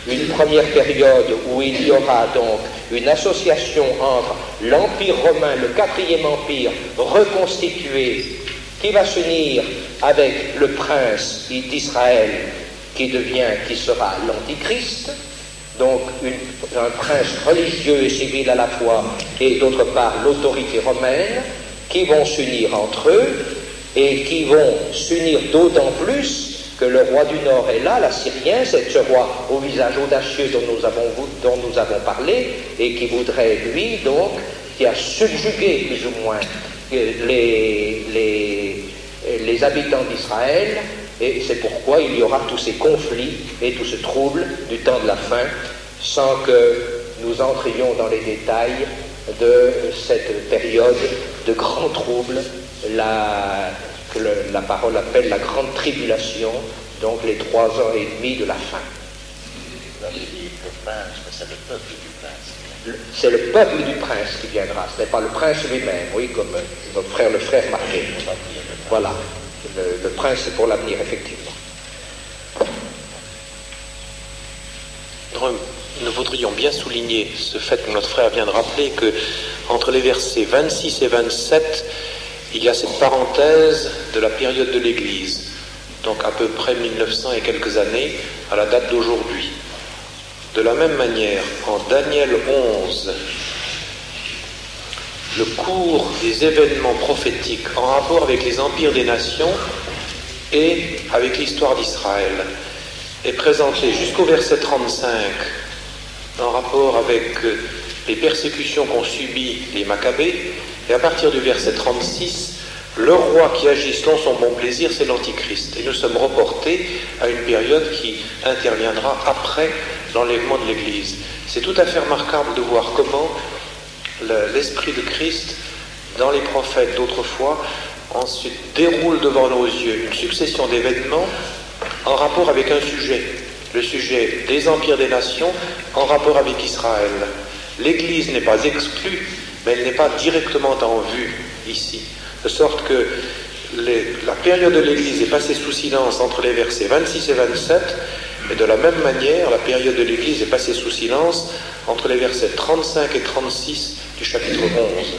une première période où il y aura donc une association entre l'Empire romain, le quatrième empire reconstitué, qui va s'unir avec le prince d'Israël, qui devient, qui sera l'Antichrist, donc une, un prince religieux et civil à la fois, et d'autre part l'autorité romaine, qui vont s'unir entre eux, et qui vont s'unir d'autant plus que le roi du Nord est là, l'Assyrien, c'est ce roi au visage audacieux dont nous avons, dont nous avons parlé, et qui voudrait, lui, donc, qui a subjugué plus ou moins les, les, les habitants d'Israël, et c'est pourquoi il y aura tous ces conflits et tout ce trouble du temps de la fin, sans que nous entrions dans les détails de cette période de grand trouble, la, que le, la parole appelle la grande tribulation, donc les trois ans et demi de la fin. Vous avez dit le prince, mais c'est le peuple du prince. C'est le peuple du prince qui viendra, ce n'est pas le prince lui-même, oui, comme notre frère le frère marqué. Voilà, le, le prince c'est pour l'avenir, effectivement. Nous voudrions bien souligner ce fait que notre frère vient de rappeler, que entre les versets vingt-six et vingt-sept, il y a cette parenthèse de la période de l'Église, donc à peu près mille neuf cents et quelques années à la date d'aujourd'hui. De la même manière, en Daniel onze, le cours des événements prophétiques en rapport avec les empires des nations et avec l'histoire d'Israël est présenté jusqu'au verset trente-cinq en rapport avec les persécutions qu'ont subies les Maccabées, et à partir du verset trente-six, le roi qui agit selon son bon plaisir, c'est l'Antichrist. Et nous sommes reportés à une période qui interviendra après l'enlèvement de l'Église. C'est tout à fait remarquable de voir comment le, l'Esprit de Christ, dans les prophètes d'autrefois, ensuite déroule devant nos yeux une succession d'événements en rapport avec un sujet, le sujet des empires des nations en rapport avec Israël. L'Église n'est pas exclue, mais elle n'est pas directement en vue ici. De sorte que les, la période de l'Église est passée sous silence entre les versets vingt-six et vingt-sept, et de la même manière, la période de l'Église est passée sous silence entre les versets trente-cinq et trente-six du chapitre onze.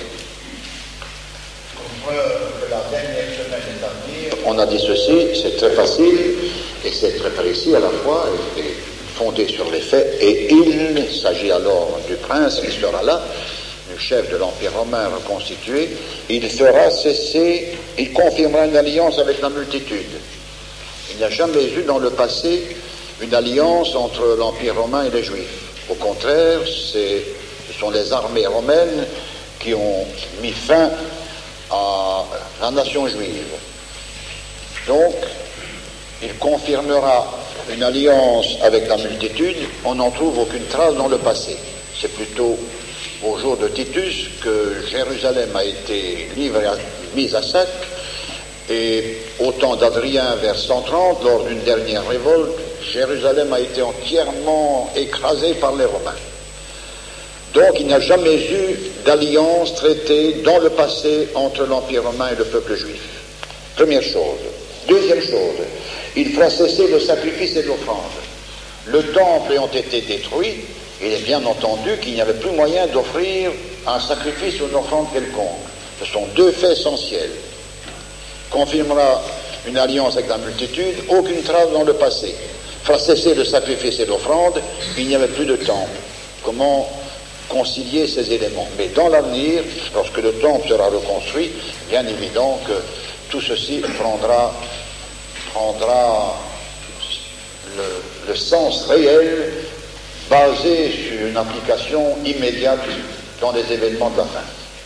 On voit que la dernière semaine est à venir. On a dit ceci, c'est très facile, et c'est très précis à la fois, et fondé sur les faits, et il s'agit alors du prince qui sera là, le chef de l'Empire romain reconstitué, il fera cesser, il confirmera une alliance avec la multitude. Il n'y a jamais eu dans le passé une alliance entre l'Empire romain et les Juifs. Au contraire, c'est, ce sont les armées romaines qui ont mis fin à la nation juive. Donc, il confirmera une alliance avec la multitude, on n'en trouve aucune trace dans le passé. C'est plutôt au jour de Titus que Jérusalem a été livrée, mise à sac, et au temps d'Adrien vers cent trente, lors d'une dernière révolte, Jérusalem a été entièrement écrasée par les Romains. Donc il n'y a jamais eu d'alliance traitée dans le passé entre l'Empire romain et le peuple juif. Première chose. Deuxième chose, il fera cesser le sacrifice et l'offrande. Le temple ayant été détruit, il est bien entendu qu'il n'y avait plus moyen d'offrir un sacrifice ou une offrande quelconque. Ce sont deux faits essentiels. Confirmera une alliance avec la multitude, aucune trace dans le passé. Fera cesser le sacrifice et l'offrande, il n'y avait plus de temple. Comment concilier ces éléments? Mais dans l'avenir, lorsque le temple sera reconstruit, bien évident que tout ceci prendra, prendra le, le sens réel basé sur une application immédiate dans les événements de la fin.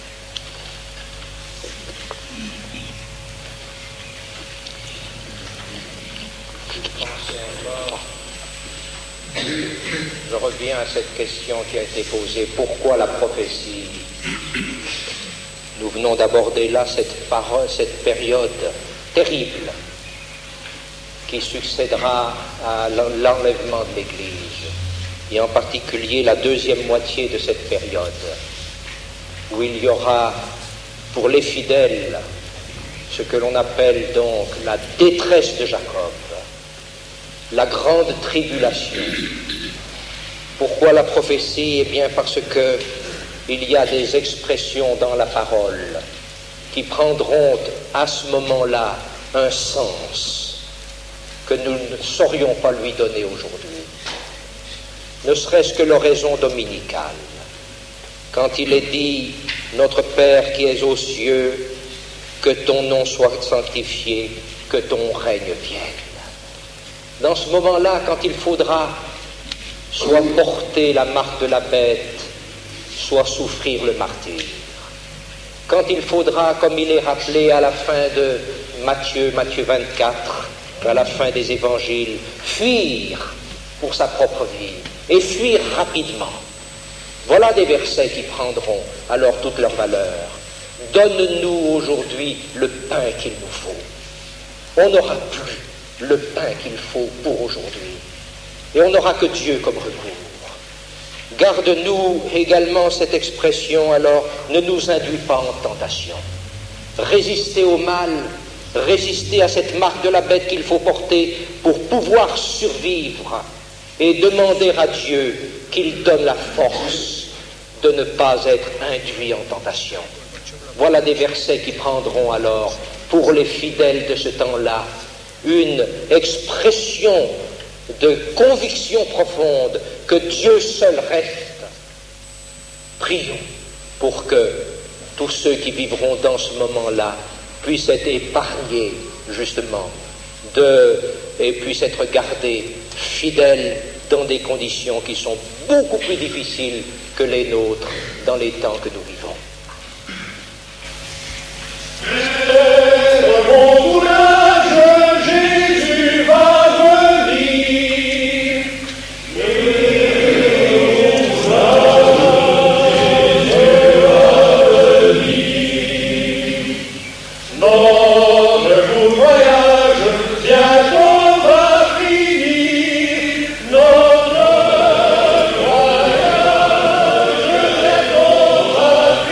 Je reviens à cette question qui a été posée. Pourquoi la prophétie? Nous venons d'aborder là cette parole, cette période terrible qui succédera à l'enlèvement de l'Église, et en particulier la deuxième moitié de cette période, où il y aura pour les fidèles ce que l'on appelle donc la détresse de Jacob, la grande tribulation, Pourquoi la prophétie? Eh bien parce que il y a des expressions dans la parole qui prendront à ce moment-là un sens que nous ne saurions pas lui donner aujourd'hui. Ne serait-ce que l'oraison dominicale. Quand il est dit « Notre Père qui es aux cieux, que ton nom soit sanctifié, que ton règne vienne. » Dans ce moment-là, quand il faudra soit porter la marque de la bête, soit souffrir le martyre. Quand il faudra, comme il est rappelé à la fin de Matthieu, Matthieu vingt-quatre, à la fin des évangiles, fuir pour sa propre vie, et fuir rapidement. Voilà des versets qui prendront alors toute leur valeur. Donne-nous aujourd'hui le pain qu'il nous faut. On n'aura plus le pain qu'il faut pour aujourd'hui. Et on n'aura que Dieu comme recours. Garde-nous également cette expression, alors, ne nous induis pas en tentation. Résister au mal, résister à cette marque de la bête qu'il faut porter pour pouvoir survivre et demander à Dieu qu'il donne la force de ne pas être induit en tentation. Voilà des versets qui prendront alors, pour les fidèles de ce temps-là, une expression de conviction profonde que Dieu seul reste. Prions pour que tous ceux qui vivront dans ce moment-là puissent être épargnés, justement, de, et puissent être gardés fidèles dans des conditions qui sont beaucoup plus difficiles que les nôtres dans les temps que nous vivons. Bon courage, Jésus va venir. Notre voyage bientôt va finir. Notre voyage bientôt va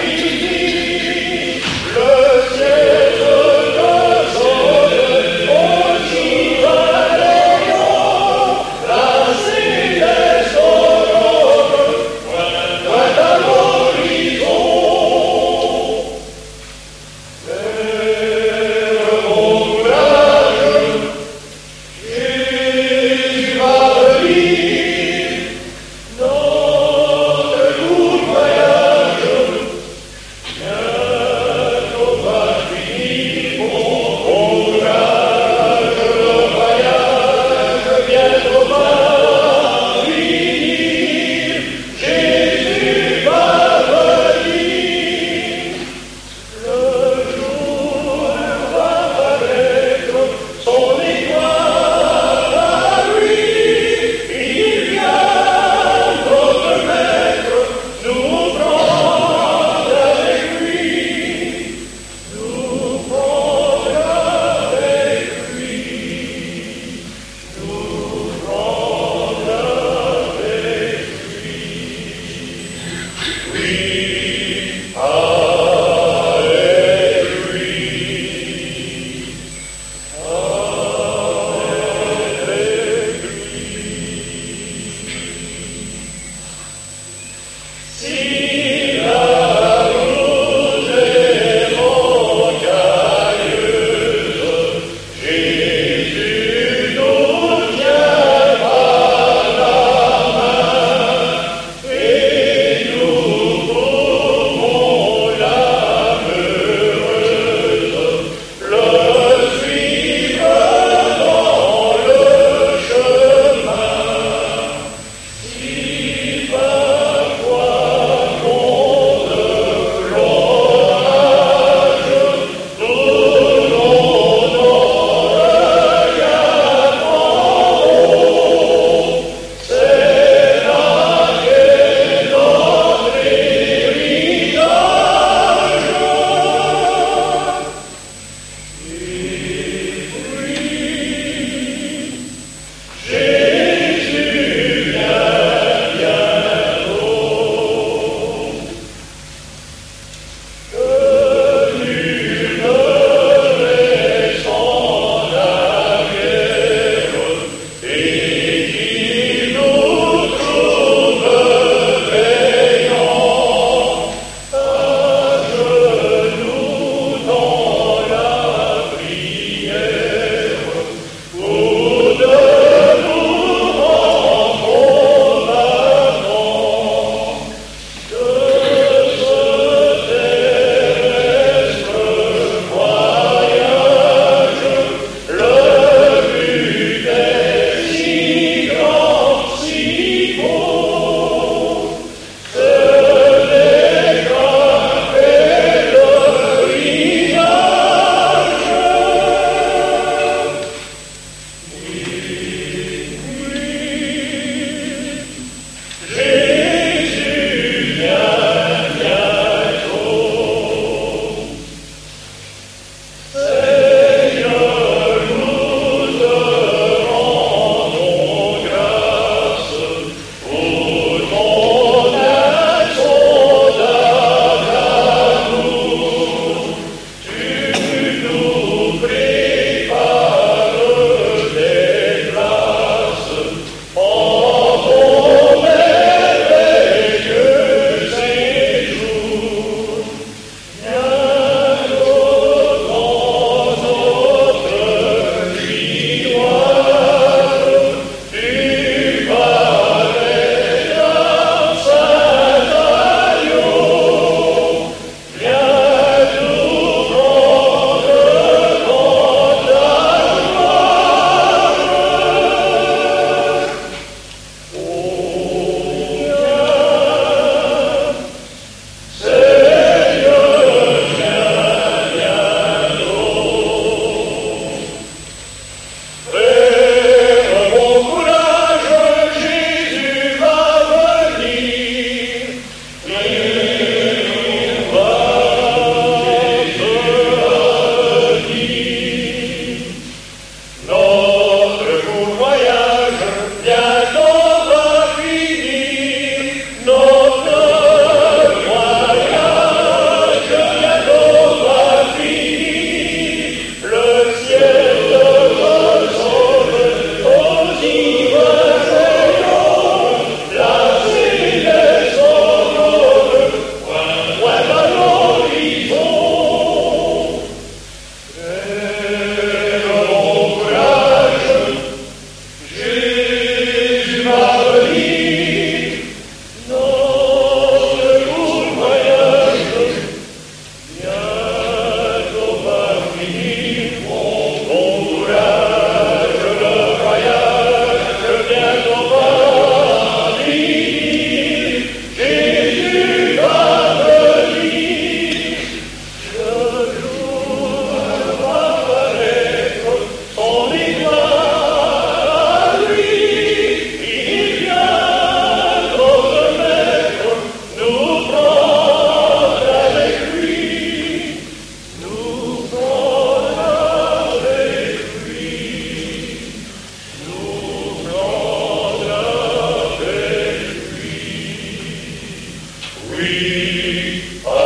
lui,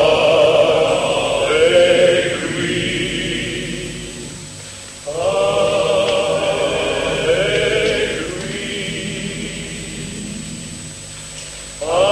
avec lui, avec lui, avec